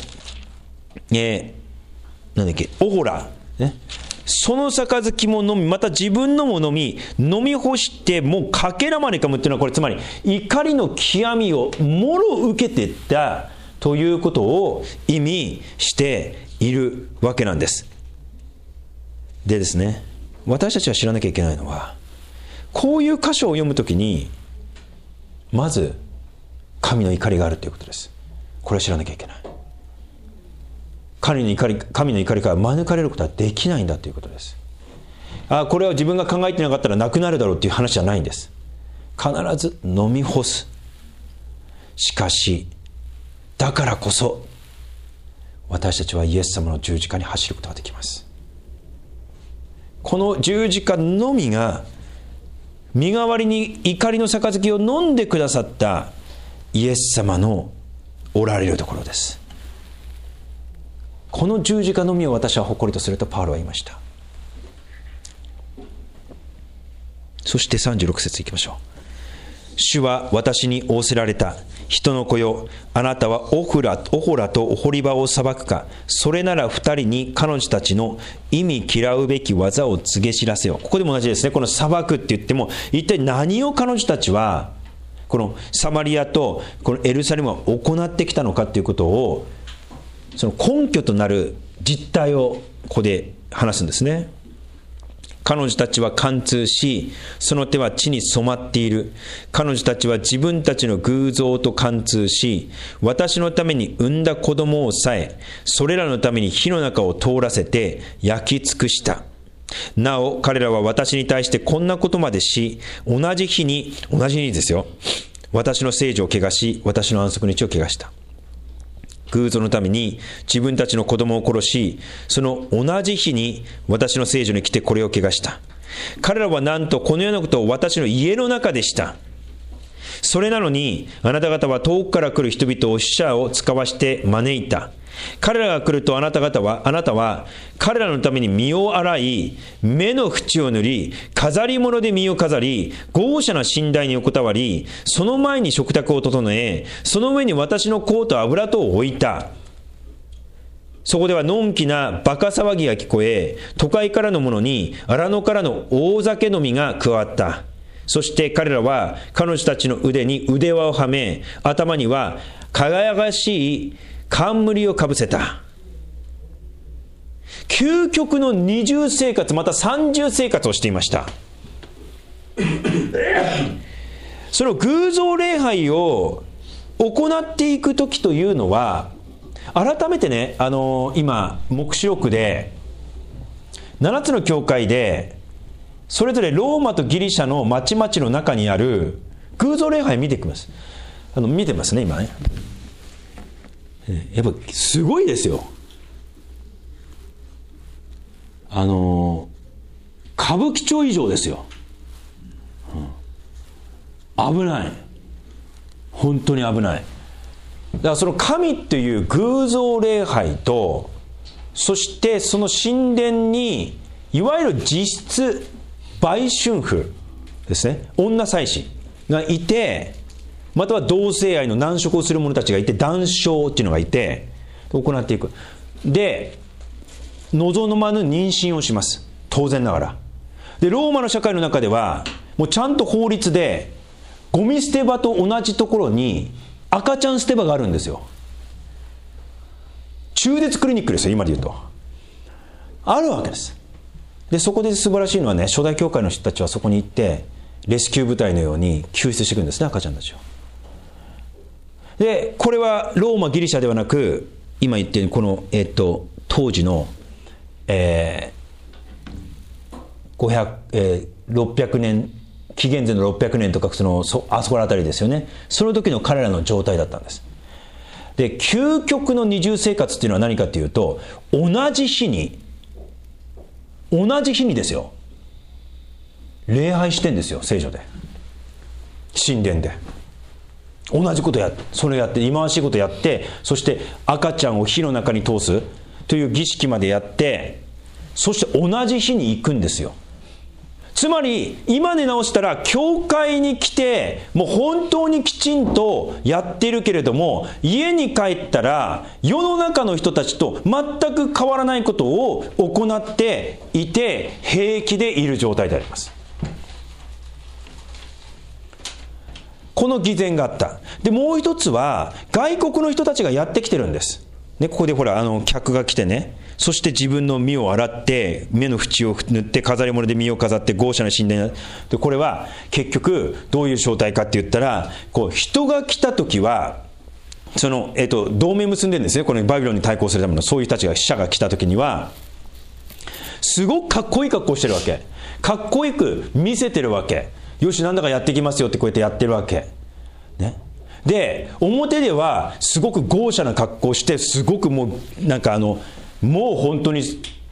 オホラ、ね、その杯も飲み、また自分のも飲み干して、もうかけらまで噛むっていうのは、これつまり怒りの極みをもろ受けていったということを意味しているわけなんです。でですね、私たちは知らなきゃいけないのは、こういう箇所を読むときにまず神の怒りがあるということです。これを知らなきゃいけない。神の怒りから免れることはできないんだということです。これは自分が考えてなかったらなくなるだろうという話じゃないんです。必ず飲み干す。しかしだからこそ私たちはイエス様の十字架に走ることができます。この十字架のみが身代わりに怒りの杯を飲んでくださったイエス様のおられるところです。この十字架のみを私は誇りとするとパウロは言いました。そして36節いきましょう。主は私に仰せられた。人の子よ、あなたはオホラとオホリバを裁くか。それなら二人に彼女たちの忌み嫌うべき技を告げ知らせよ。ここでも同じですね。この裁くって言っても、一体何を彼女たちはこのサマリアとこのエルサレムは行ってきたのかということを、その根拠となる実態をここで話すんですね。彼女たちは貫通し、その手は地に染まっている。彼女たちは自分たちの偶像と貫通し、私のために産んだ子供をさえ、それらのために火の中を通らせて焼き尽くした。なお彼らは私に対してこんなことまでし、同じ日にですよ、私の聖女を汚し、私の安息日を汚した。偶像のために自分たちの子供を殺し、その同じ日に私の聖女に来てこれを汚した。彼らはなんとこのようなことを私の家の中でした。それなのにあなた方は遠くから来る人々を使者を使わして招いた。彼らが来るとあなたは彼らのために身を洗い、目の縁を塗り、飾り物で身を飾り、豪奢な寝台に横たわり、その前に食卓を整え、その上に私の香と油とを置いた。そこではのんきなバカ騒ぎが聞こえ、都会からの者に荒野からの大酒飲みが加わった。そして彼らは彼女たちの腕に腕輪をはめ、頭には輝かしい冠をかぶせた。究極の二重生活、また三重生活をしていました。その偶像礼拝を行っていくときというのは、改めてね、今黙示録で7つの教会でそれぞれローマとギリシャの町々の中にある偶像礼拝見てきます。見てますね今ね。やっぱすごいですよ。歌舞伎町以上ですよ、危ない、本当に危ない。だからその神という偶像礼拝と、そしてその神殿にいわゆる実質売春婦ですね、女祭司がいて、または同性愛の難色をする者たちがいて、男娼っていうのがいて行っていく。で望まぬ妊娠をします、当然ながら。でローマの社会の中ではもうちゃんと法律でゴミ捨て場と同じところに赤ちゃん捨て場があるんですよ。 中絶クリニックですよ、今で言うと。あるわけです。で、そこで素晴らしいのはね、初代教会の人たちはそこに行ってレスキュー部隊のように救出していくんですね、赤ちゃんたちを。で、これはローマギリシャではなく、今言っているこの、当時の、600年、紀元前の600年とかあそこら辺りですよね。その時の彼らの状態だったんです。で、究極の二重生活っていうのは何かっていうと、同じ日にですよ、礼拝してんですよ、聖女で、神殿で同じことそれやって、忌まわしいことやって、そして赤ちゃんを火の中に通すという儀式までやって、そして同じ日に行くんですよ。つまり今で直したら、教会に来てもう本当にきちんとやっているけれども、家に帰ったら世の中の人たちと全く変わらないことを行っていて、平気でいる状態であります。この偽善があった。で、もう一つは外国の人たちがやってきてるんです。ね、ここでほら客が来てね、そして自分の身を洗って目の縁を塗って飾り物で身を飾って豪奢な神殿で、これは結局どういう正体かって言ったら、人が来た時は同盟結んでるんですね。このバビロンに対抗するためのそういう人たちが、使者が来た時にはすごくかっこいい格好してるわけ。かっこよく見せてるわけ。よし、なんだかやってきますよってこうやってやってるわけね。で、表ではすごく豪奢な格好して、すごくもうもう本当に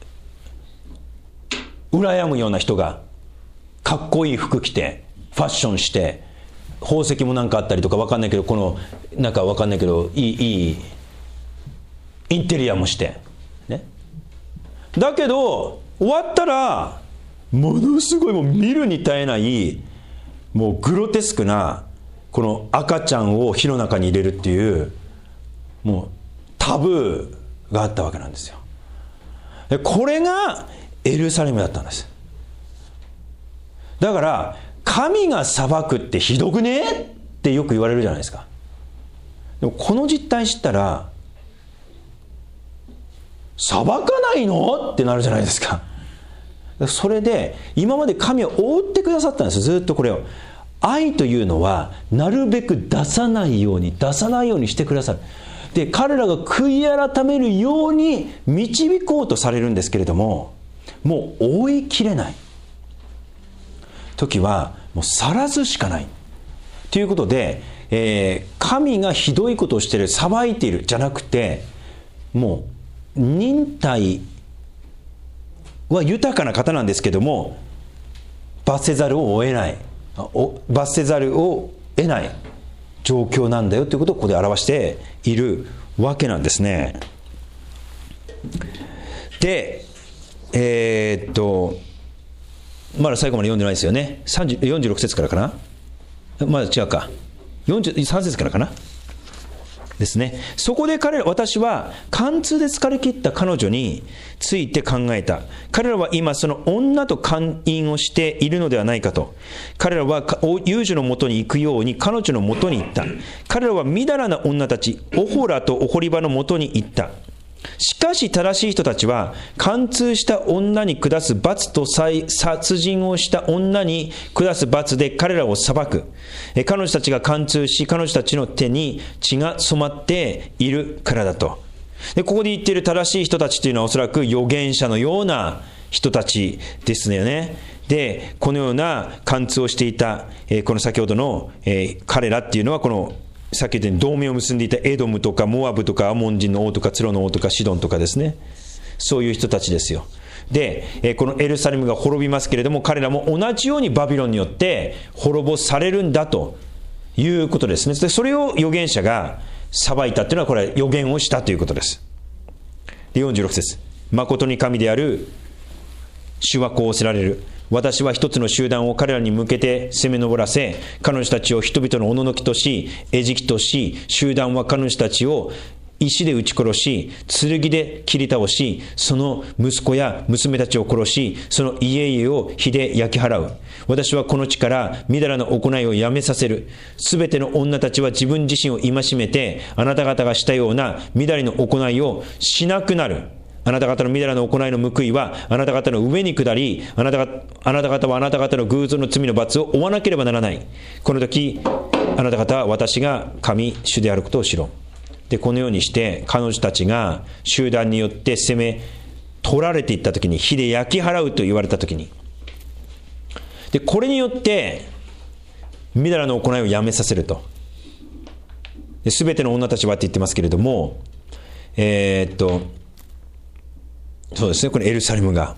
羨むような人がかっこいい服着てファッションして、宝石もなんかあったりとか分かんないけど、このなんか分かんないけどいいインテリアもしてね。だけど終わったらものすごい、もう見るに耐えないもうグロテスクなこの赤ちゃんを火の中に入れるっていう、もうタブーがあったわけなんですよ。で、これがエルサレムだったんです。だから神が裁くってひどくねってよく言われるじゃないですか。でもこの実態知ったら、裁かないのってなるじゃないですか。それで今まで神は覆ってくださったんです。ずっとこれを。愛というのはなるべく出さないようにしてくださる。で、彼らが悔い改めるように導こうとされるんですけれども、もう追いきれない時はもう晒すしかないということで、神がひどいことをしている、裁いているじゃなくて、もう忍耐は豊かな方なんですけども、罰せざるを得ない状況なんだよということをここで表しているわけなんですね。で、まだ最後まで読んでないですよね。46節からかな、まだ違うか、43節からかなですね。そこで私は貫通で疲れ切った彼女について考えた。彼らは今その女と姦淫をしているのではないかと。彼らは遊女のもとに行くように彼女のもとに行った。彼らはみだらな女たちオホラとオホリバのもとに行った。しかし正しい人たちは貫通した女に下す罰と殺人をした女に下す罰で彼らを裁く。彼女たちが貫通し、彼女たちの手に血が染まっているからだと。で、ここで言っている正しい人たちというのはおそらく預言者のような人たちですよね。で、このような貫通をしていた、この先ほどの、彼らっていうのは、このさっき言ったように同盟を結んでいたエドムとかモアブとかアモン人の王とかツロの王とかシドンとかですね、そういう人たちですよ。で、このエルサレムが滅びますけれども、彼らも同じようにバビロンによって滅ぼされるんだということですね。で、それを預言者が裁いたというのは、これは預言をしたということです。で、46節、誠に神である主はこう仰せられる。私は一つの集団を彼らに向けて攻め上らせ、彼女たちを人々のおののきとし、餌食とし、集団は彼女たちを石で撃ち殺し、剣で切り倒し、その息子や娘たちを殺し、その家々を火で焼き払う。私はこの地からみだらな行いをやめさせる。すべての女たちは自分自身を戒めて、あなた方がしたようなみだりの行いをしなくなる。あなた方のみだらの行いの報いはあなた方の上に下り、あなた方はあなた方の偶像の罪の罰を負わなければならない。この時あなた方は私が神主であることを知ろう。でこのようにして彼女たちが集団によって攻め取られていった時に、火で焼き払うと言われた時に、でこれによってみだらの行いをやめさせると。すべての女たちはって言ってますけれども、そうですね、これエルサレムが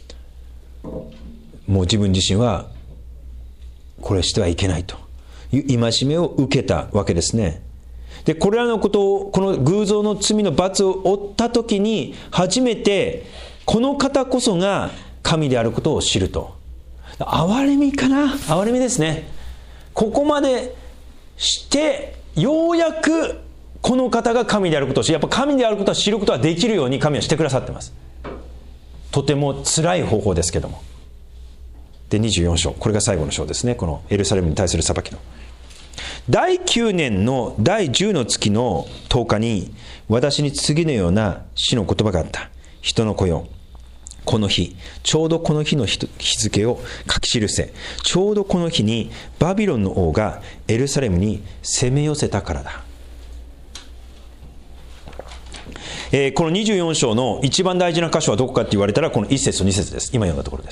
もう自分自身はこれをしてはいけないという戒めを受けたわけですね。でこれらのことを、この偶像の罪の罰を負った時に初めてこの方こそが神であることを知ると。憐れみかな、憐れみですね。ここまでしてようやくこの方が神であることを知る。やっぱ神であることを知ることはできるように神はしてくださってます。とても辛い方法ですけども。で24章、これが最後の章ですね。このエルサレムに対する裁きの第9年の第10の月の10日に、私に次のような死の言葉があった。人の子よ、この日、ちょうどこの日の日付を書き記せ。ちょうどこの日にバビロンの王がエルサレムに攻め寄せたからだ。この24章の一番大事な箇所はどこかって言われたら、この1節と2節です。今読んだところです。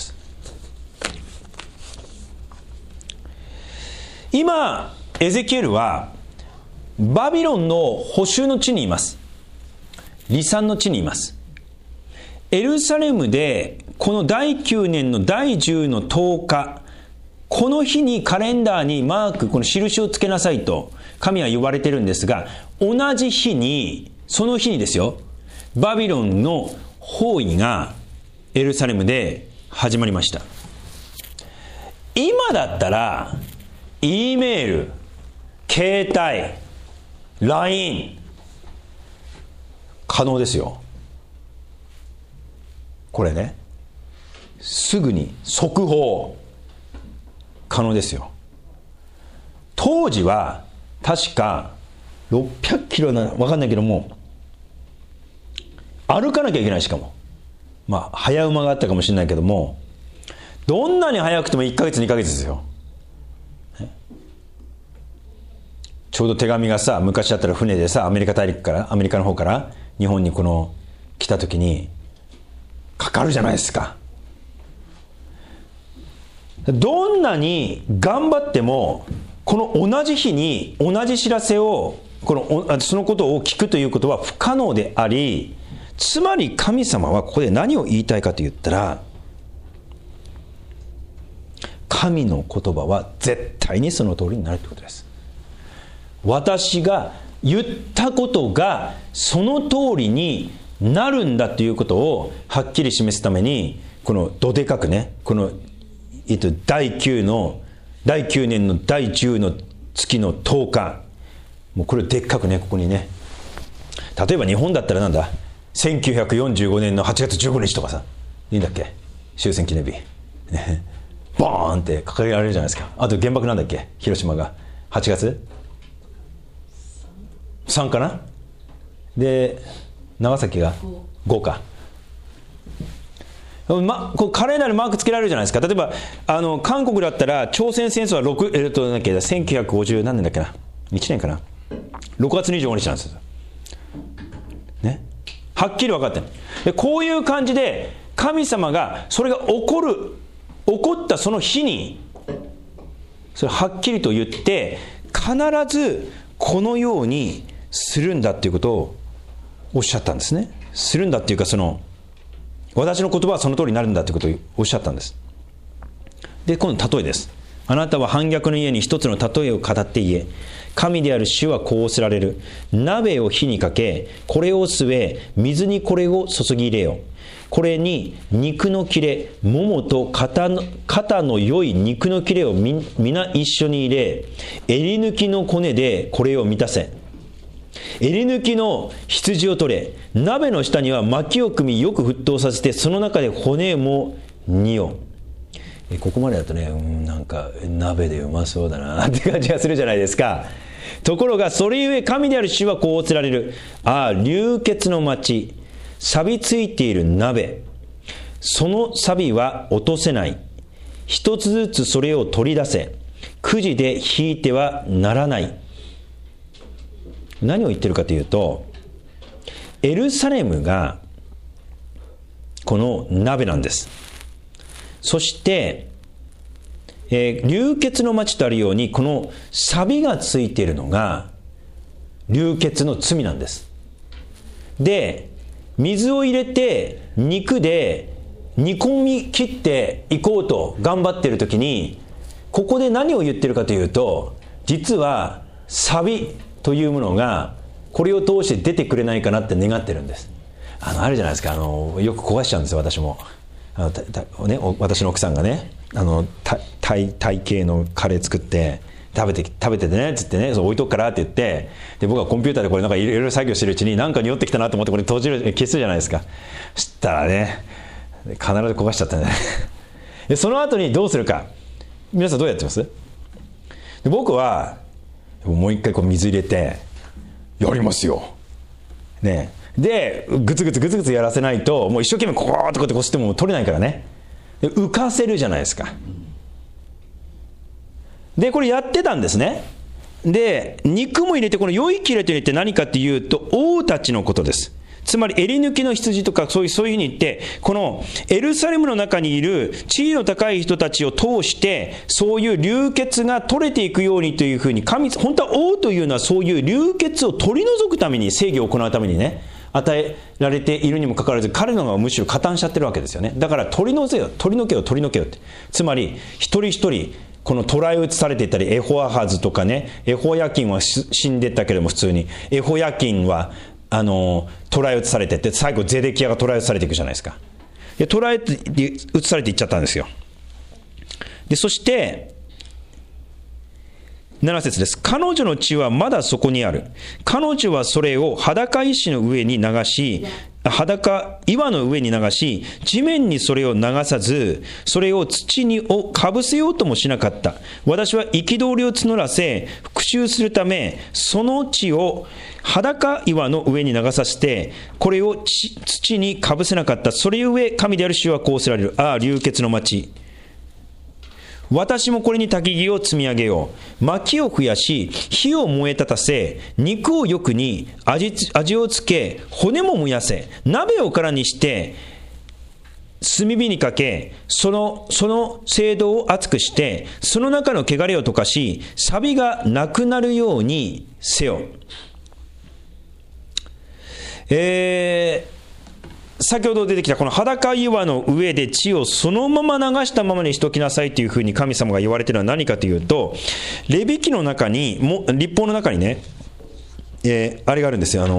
今エゼキエルはバビロンの捕囚の地にいます。離散の地にいます。エルサレムでこの第9年の第10の10日、この日にカレンダーにマーク、この印をつけなさいと神は言われてるんですが、同じ日に、その日にですよ、バビロンの包囲がエルサレムで始まりました。今だったら E メール、携帯、LINE 可能ですよ。これね、すぐに速報可能ですよ。当時は確か600キロな分かんないけども、歩かなきゃいけない。しかもまあ早馬があったかもしれないけども、どんなに早くても1ヶ月2ヶ月ですよ。ちょうど手紙がさ、昔だったら船でさ、アメリカ大陸から、アメリカの方から日本に来た時にかかるじゃないですか。どんなに頑張っても、この同じ日に同じ知らせを、そのことを聞くということは不可能であり、つまり神様はここで何を言いたいかと言ったら、神の言葉は絶対にその通りになるということです。私が言ったことがその通りになるんだということをはっきり示すために、このどでかくね、この第9年の第10の月の10日、もうこれでっかくね、ここにね、例えば日本だったらなんだ、1945年の8月15日とかさ、いいんだっけ、終戦記念日ボーンって掲げられるじゃないですか。あと原爆なんだっけ、広島が8月3かな、で長崎が5か。こうカレンダーにマークつけられるじゃないですか。例えば韓国だったら朝鮮戦争は1950何年だっけな、1年かな、6月25日なんですよ、ね、はっきり分かってる。でこういう感じで神様がそれが起こったその日にそれはっきりと言って、必ずこのようにするんだっていうことをおっしゃったんですね。するんだっていうか、私の言葉はその通りになるんだということをおっしゃったんです。で今度例えです。あなたは反逆の家に一つの例えを語って言え。神である主はこうおせられる。鍋を火にかけ、これを据え、水にこれを注ぎ入れよ。これに肉の切れ、ももと肩の良い肉の切れを皆一緒に入れ、襟抜きのコネでこれを満たせ。 襟抜きの羊を取れ、鍋の下には薪を組みよく沸騰させて、その中で骨も煮よ。ここまでだとね、なんか鍋でうまそうだなって感じがするじゃないですか。ところがそれゆえ神である主はこう仰せられる。ああ、流血の町、錆びついている鍋、その錆は落とせない。一つずつそれを取り出せ、くじで引いてはならない。何を言ってるかというと、エルサレムがこの鍋なんです。そして、流血の町とあるように、この錆がついているのが流血の罪なんです。で、水を入れて肉で煮込み切っていこうと頑張っているときに、ここで何を言ってるかというと、実は錆というものがこれを通して出てくれないかなって願ってるんです。あるじゃないですか、よく壊しちゃうんですよ。私も私の奥さんがね、タイ系のカレー作って食べててねっつってね、そう置いとくからって言って、で僕はコンピューターでこれなんかいろいろ作業してるうちになんか匂ってきたなと思ってこれ消すじゃないですか。そしたらね、必ず壊しちゃったんだね。でその後にどうするか、皆さんどうやってます？で僕はもう一回こう水入れてやりますよ、ね、でグツグツやらせないと、もう一生懸命ここーっとこうやってこすっても取れないからね。で浮かせるじゃないですか。でこれやってたんですね。で肉も入れて、この良い切れと入れて何かっていうと、王たちのことです。つまり襟抜きの羊とかそういうふうに言って、このエルサレムの中にいる地位の高い人たちを通して、そういう流血が取れていくようにというふうに、本当は王というのはそういう流血を取り除くために、正義を行うためにね、与えられているにもかかわらず、彼のがむしろ加担しちゃってるわけですよね。だから取り除けよって。つまり一人一人この捕らえ移されていったり、エホアハズとかね、エホヤキンは死んでったけれども、普通にエホヤキンは捕らえ移されてって、最後ゼデキヤが捕らえ移されていくじゃないですか。で捕らえ移されていっちゃったんですよ。でそして7節です。彼女の血はまだそこにある。彼女はそれを裸石の上に流し、裸岩の上に流し、地面にそれを流さず、それを土にかぶせようともしなかった。私は憤りを募らせ、復讐するため、その血を裸岩の上に流させて、これを土にかぶせなかった。それゆえ神である主はこうせられる。ああ、流血の町。私もこれに焚き木を積み上げよう。薪を増やし、火を燃え立たせ、肉をよくに味をつけ、骨も燃やせ、鍋を空にして、炭火にかけ、その青銅を熱くして、その中の汚れを溶かし、錆がなくなるようにせよ。先ほど出てきたこの裸岩の上で血をそのまま流したままにしときなさいというふうに神様が言われているのは何かというと、レビ記の中に律法の中にね、あれがあるんですよ。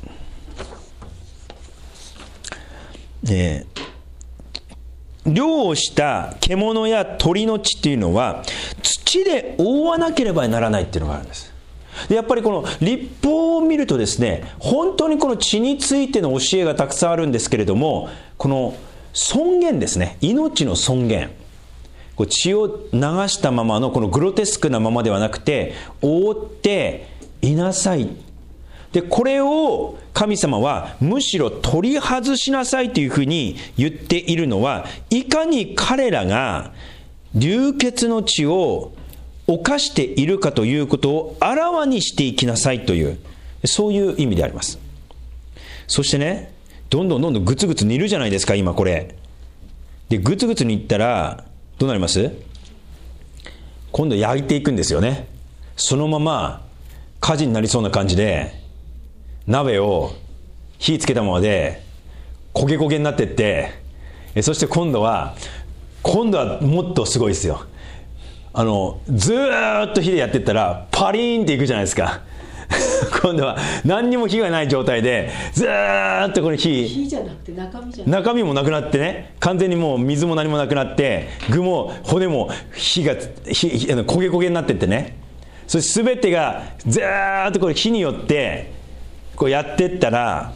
猟をした獣や鳥の血っていうのは土で覆わなければならないっていうのがあるんです。でやっぱりこの律法を見るとですね、本当にこの血についての教えがたくさんあるんですけれども、この尊厳ですね、命の尊厳、血を流したままのこのグロテスクなままではなくて、覆っていなさい。でこれを神様はむしろ取り外しなさいというふうに言っているのは、いかに彼らが流血の血を犯しているかということをあらわにしていきなさいという、そういう意味であります。そしてね、どんどんグツグツ煮るじゃないですか、今これでグツグツ煮ったらどうなります？今度焼いていくんですよね。そのまま火事になりそうな感じで鍋を火つけたままで焦げ焦げになってって、そして今度はもっとすごいですよ。ずーっと火でやってったらパリーンっていくじゃないですか。今度は何にも火がない状態でずーっとこの火じゃなくて中身もなくなってね、完全にもう水も何もなくなって、具も骨も焦げ焦げになってってね、そして全てがずーっとこれ火によってこうやってったら、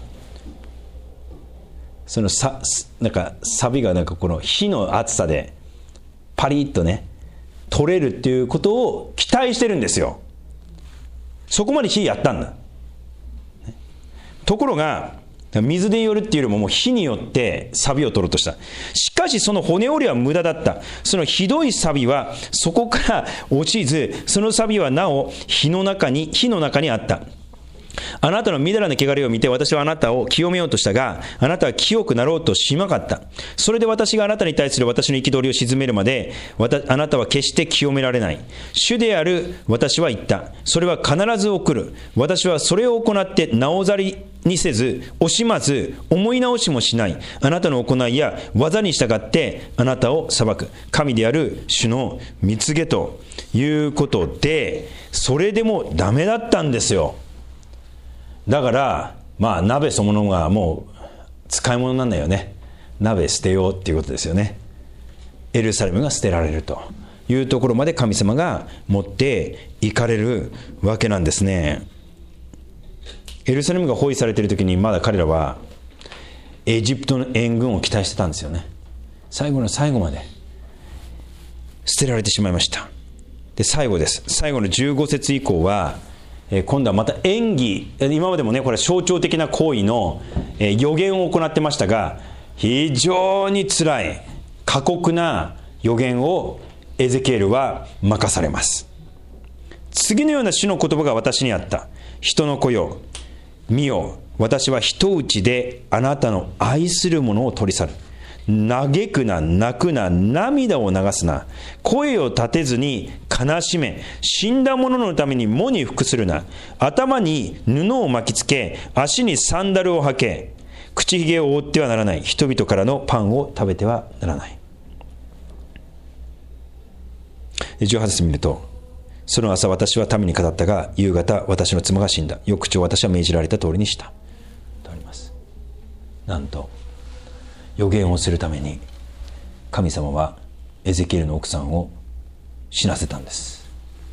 そのなんかサビがなんかこの火の熱さでパリッとね取れるっていうことを期待してるんですよ。そこまで火やったんだ。ところが水でよるっていうよりももう火によってサビを取ろうとした。しかしその骨折りは無駄だった。そのひどいサビはそこから落ちず、そのサビはなお火の中にあった。あなたのみだらな汚れを見て私はあなたを清めようとしたが、あなたは清くなろうとしなかった。それで私があなたに対する私の憤りを鎮めるまであなたは決して清められない。主である私は言った。それは必ず起こる。私はそれを行ってなおざりにせず惜しまず思い直しもしない。あなたの行いや技に従ってあなたを裁く。神である主の蜜げということで、それでもダメだったんですよ。だから鍋そのものがもう使い物なんだよね。鍋捨てようっていうことですよね。エルサレムが捨てられるというところまで神様が持っていかれるわけなんですね。エルサレムが包囲されている時にまだ彼らはエジプトの援軍を期待してたんですよね。最後の最後まで捨てられてしまいました。で最後です。最後の15節以降は今度はまた演技、今までもねこれ象徴的な行為の予言を行ってましたが、非常につらい過酷な予言をエゼキエルは任されます。次のような主の言葉が私にあった。人の子よ、見よ、私は一打ちであなたの愛するものを取り去る。嘆くな、泣くな、涙を流すな、声を立てずに悲しめ、死んだ者のために喪に服するな、頭に布を巻きつけ、足にサンダルを履け、口ひげを覆ってはならない、人々からのパンを食べてはならない。18節見ると、その朝私は民に語ったが、夕方私の妻が死んだ。翌朝私は命じられた通りにしたとあります。なんと予言をするために神様はエゼキエルの奥さんを死なせたんです。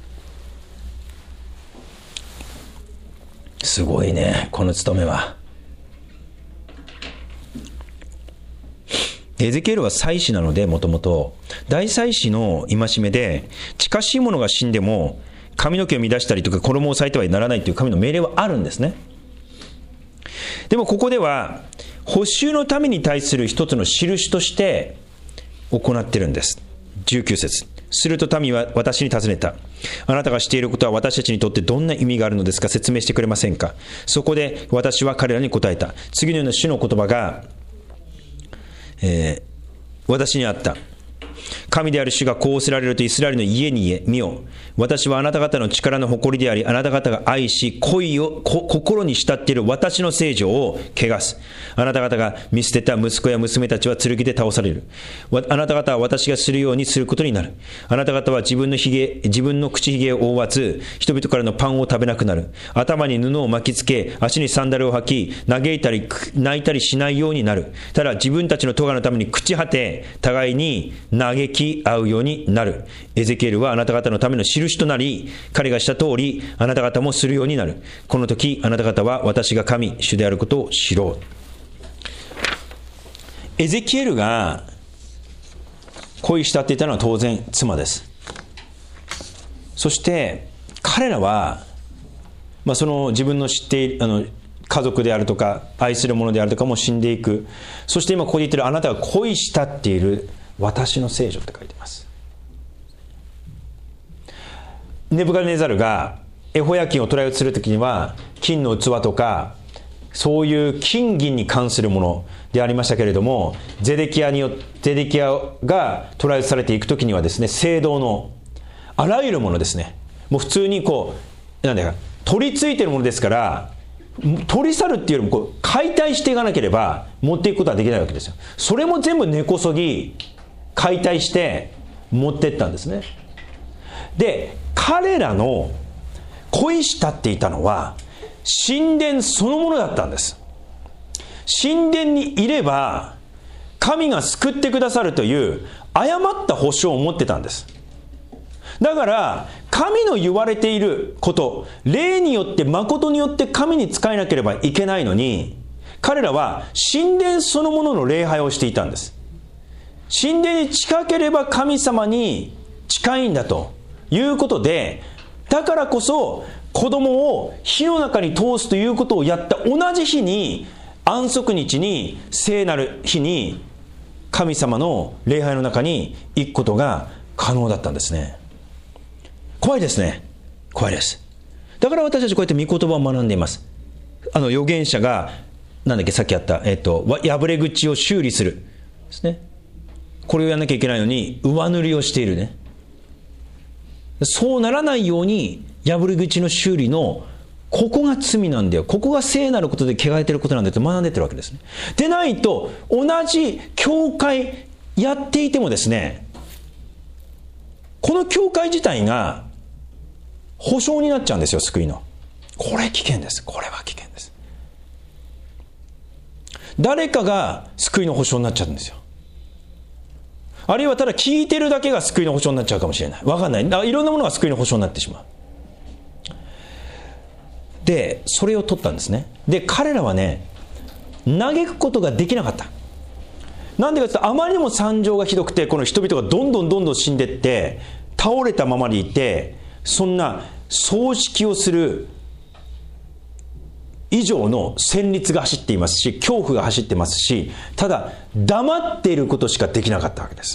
すごいね、この務めは。エゼキエルは祭司なので、もともと大祭司の戒めで近しい者が死んでも髪の毛を乱したりとか衣を裂いてはならないという神の命令はあるんですね。でもここでは補修のために対する一つの印として行っているんです。19節、すると民は私に尋ねた。あなたがしていることは私たちにとってどんな意味があるのですか、説明してくれませんか。そこで私は彼らに答えた。次のような主の言葉が、私にあった。神である主がこうおせられるとイスラエルの家に見よ。私はあなた方の力の誇りであり、あなた方が愛し恋を心に慕っている私の聖女を汚す。あなた方が見捨てた息子や娘たちは剣で倒される。あなた方は私がするようにすることになる。あなた方は自分の口ひげを覆わず、人々からのパンを食べなくなる。頭に布を巻きつけ、足にサンダルを履き、嘆いたり泣いたりしないようになる。ただ自分たちの咎のために朽ち果て、互いに嘆き合うようになる。エゼキエルはあなた方のための印となり、彼がした通りあなた方もするようになる。この時あなた方は私が神主であることを知ろう。エゼキエルが恋したっていたのは当然妻です。そして彼らは、その自分の知っている家族であるとか愛する者であるとかも死んでいく。そして今ここで言っているあなたが恋したっている私の聖女って書いてます。ネブカデネザルがエホヤキンを捕らえようとするときには金の器とかそういう金銀に関するものでありましたけれども、ゼデキヤが捕らえようとされていくときにはですね、聖堂のあらゆるものですね、もう普通に取り付いているものですから、取り去るっていうよりも解体していかなければ持っていくことはできないわけですよ。それも全部根こそぎ解体して持っていったんですね。で、彼らの恋したっていたのは神殿そのものだったんです。神殿にいれば神が救ってくださるという誤った保証を持ってたんです。だから神の言われていること、霊によって誠によって神に仕えなければいけないのに、彼らは神殿そのものの礼拝をしていたんです。神殿に近ければ神様に近いんだということで、だからこそ子供を火の中に通すということをやった同じ日に、安息日に、聖なる日に神様の礼拝の中に行くことが可能だったんですね。怖いですね。怖いです。だから私たちこうやって御言葉を学んでいます。預言者がなんだっけ、さっきあった、破れ口を修理するですね。これをやらなきゃいけないのに上塗りをしているね。そうならないように破れ口の修理のここが罪なんだよ、ここが聖なることで汚れてることなんだよと学んでってるわけですね。でないと、同じ教会やっていてもですね、この教会自体が保証になっちゃうんですよ、救いの。これ危険です。これは危険です。誰かが救いの保証になっちゃうんですよ。あるいはただ聞いてるだけが救いの保証になっちゃうかもしれない。わかんない。いろんなものが救いの保証になってしまう。で、それを取ったんですね。で、彼らはね、嘆くことができなかった。なんでかというと、あまりにも惨状がひどくて、この人々がどんどん死んでって、倒れたままでいて、そんな葬式をする以上の旋律が走っていますし、恐怖が走ってますし、ただ黙っていることしかできなかったわけです。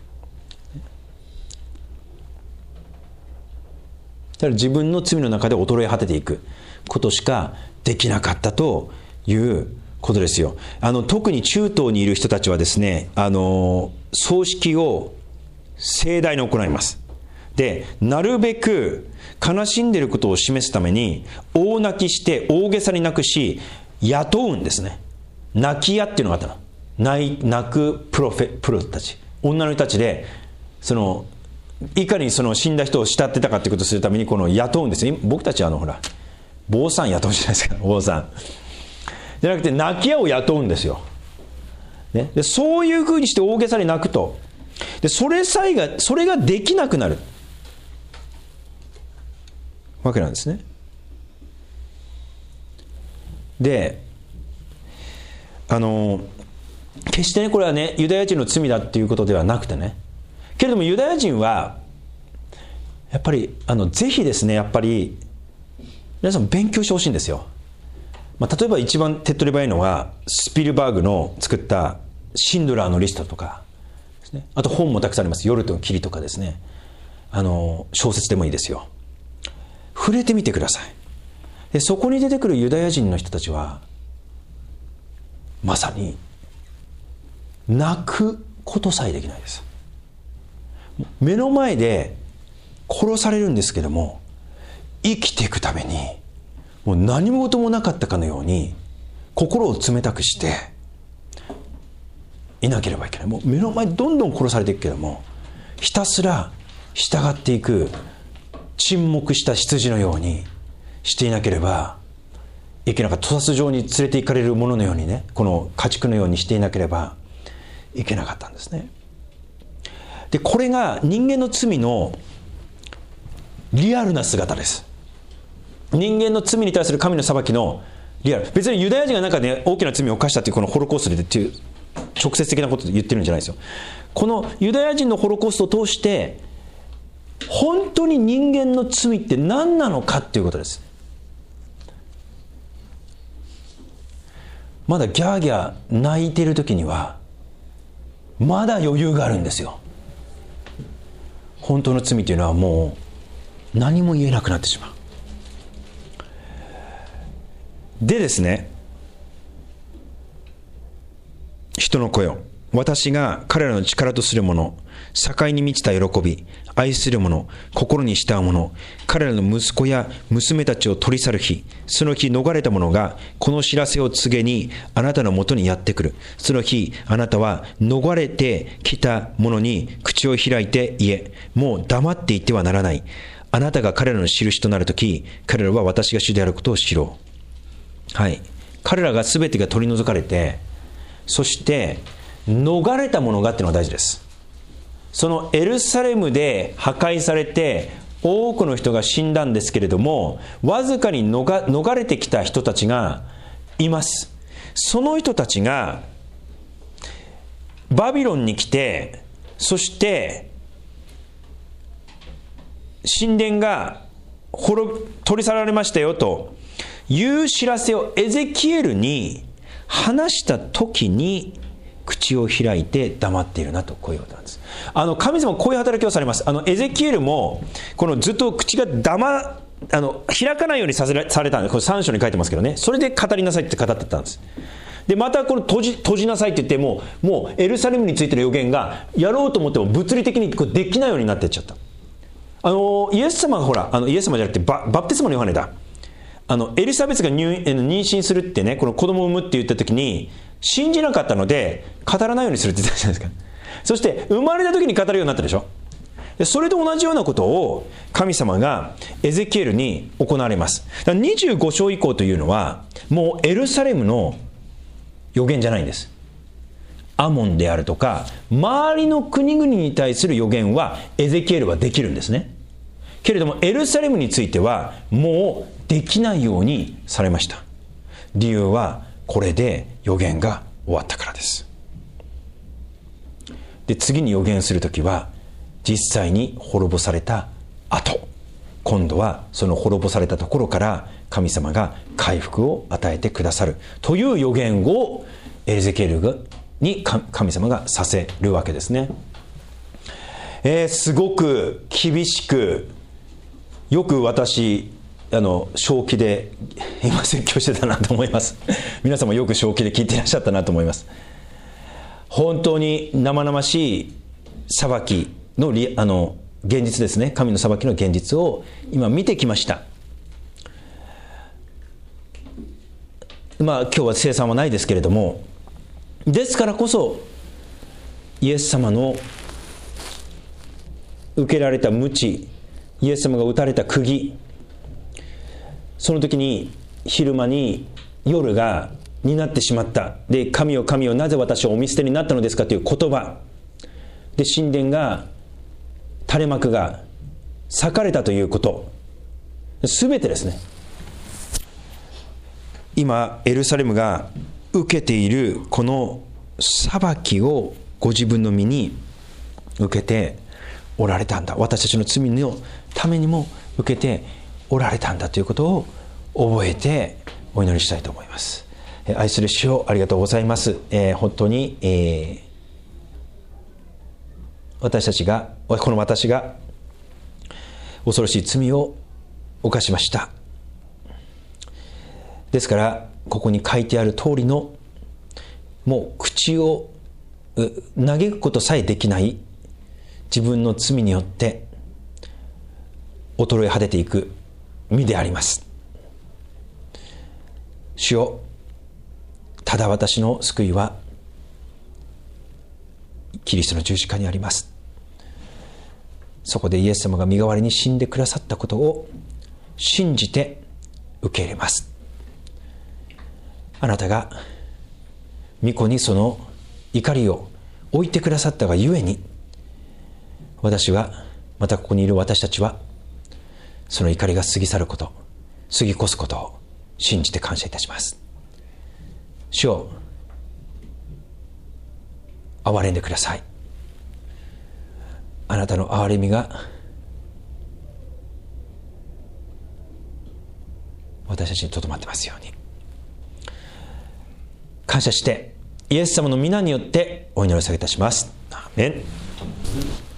だから自分の罪の中で衰え果てていくことしかできなかったということですよ。特に中東にいる人たちはですね、葬式を盛大に行います。で、なるべく悲しんでいることを示すために大泣きして大げさに泣くし、雇うんですね。泣き屋っていうのがあったの。泣くプロたち、女の人たちで、いかにその死んだ人を慕ってたかってことをするために雇うんですよ。僕たちはほら坊さん雇うじゃないですか。坊さんじゃなくて泣き屋を雇うんですよ、ね、でそういうふうにして大げさに泣くと、でそれができなくなるわけなんですね。で決してね、これはねユダヤ人の罪だっていうことではなくてね、けれどもユダヤ人はやっぱりぜひですね、やっぱり皆さん勉強してほしいんですよ。例えば一番手っ取り早いのはスピルバーグの作ったシンドラーのリストとかですね。あと本もたくさんあります。夜との霧とかですね、小説でもいいですよ。触れてみてください。でそこに出てくるユダヤ人の人たちはまさに泣くことさえできないです。目の前で殺されるんですけども、生きていくためにもう何事もなかったかのように心を冷たくしていなければいけない。もう目の前でどんどん殺されていくけども、ひたすら従っていく沈黙した羊のようにしていなければいけなかった。屠殺場に連れて行かれるもののようにね、この家畜のようにしていなければいけなかったんですね。でこれが人間の罪のリアルな姿です。人間の罪に対する神の裁きのリアル。別にユダヤ人がなんかね大きな罪を犯したっていうこのホロコーストでっていう直接的なことで言ってるんじゃないですよ。このユダヤ人のホロコーストを通して本当に人間の罪って何なのかっていうことです。まだギャーギャー泣いている時にはまだ余裕があるんですよ。本当の罪というのはもう何も言えなくなってしまう。でですね、人の子よ、私が彼らの力とするもの、栄に満ちた喜び、愛する者、心に慕う者、彼らの息子や娘たちを取り去る日、その日逃れた者がこの知らせを告げにあなたのもとにやってくる。その日あなたは逃れてきた者に口を開いて言え、もう黙っていてはならない。あなたが彼らの印となるとき、彼らは私が主であることを知ろう。はい、彼らが全てが取り除かれて、そして逃れたものがっていうのが大事です。そのエルサレムで破壊されて多くの人が死んだんですけれども、わずかに逃れてきた人たちがいます。その人たちがバビロンに来て、そして神殿が取り去られましたよという知らせをエゼキエルに話した時に口を開いて黙っているなと、こういうことなんです。神様こういう働きをされます。エゼキエルもこのずっと口が開かないようにされたんです。これ3章に書いてますけどね、それで語りなさいって語ってたんです。でまたこの閉じなさいって言ってもうエルサレムについての予言がやろうと思っても物理的にできないようになっていっちゃった。イエス様がほらイエス様じゃなくてバプテスマのヨハネだ。エリザベスが妊娠するってね、この子供を産むって言った時に信じなかったので語らないようにするって言ったじゃないですか。そして生まれた時に語るようになったでしょ。でそれと同じようなことを神様がエゼキエルに行われます。だから25章以降というのはもうエルサレムの予言じゃないんです。アモンであるとか周りの国々に対する予言はエゼキエルはできるんですね。けれどもエルサレムについてはもうできないようにされました。理由はこれで予言が終わったからです。で次に予言するときは実際に滅ぼされた後、今度はその滅ぼされたところから神様が回復を与えてくださるという予言をエゼキエルに神様がさせるわけですね。すごく厳しく、よく私正気で今説教してたなと思います。皆さんもよく正気で聞いていらっしゃったなと思います。本当に生々しい裁きの現実ですね。神の裁きの現実を今見てきました。今日は聖餐はないですけれども、ですからこそイエス様の受けられた鞭、イエス様が打たれた釘、その時に昼間に夜がになってしまった。で、神よ神よなぜ私をお見捨てになったのですかという言葉で、神殿が垂れ幕が裂かれたということ、すべてですね、今エルサレムが受けているこの裁きをご自分の身に受けておられたんだ。私たちの罪のためにも受けておられたんだということを覚えてお祈りしたいと思います。愛する主よ、ありがとうございます。本当に、私が恐ろしい罪を犯しました。ですからここに書いてある通りの、もう口を嘆くことさえできない自分の罪によって衰え果てていく身であります。主よ、ただ私の救いはキリストの十字架にあります。そこでイエス様が身代わりに死んでくださったことを信じて受け入れます。あなたが御子にその怒りを置いてくださったがゆえに、私は、またここにいる私たちはその怒りが過ぎ去ること、過ぎ越すことを信じて感謝いたします。主よ、憐れんでください。あなたの憐れみが私たちにとどまってますように。感謝してイエス様の皆によってお祈りを下げいたします。アーメン。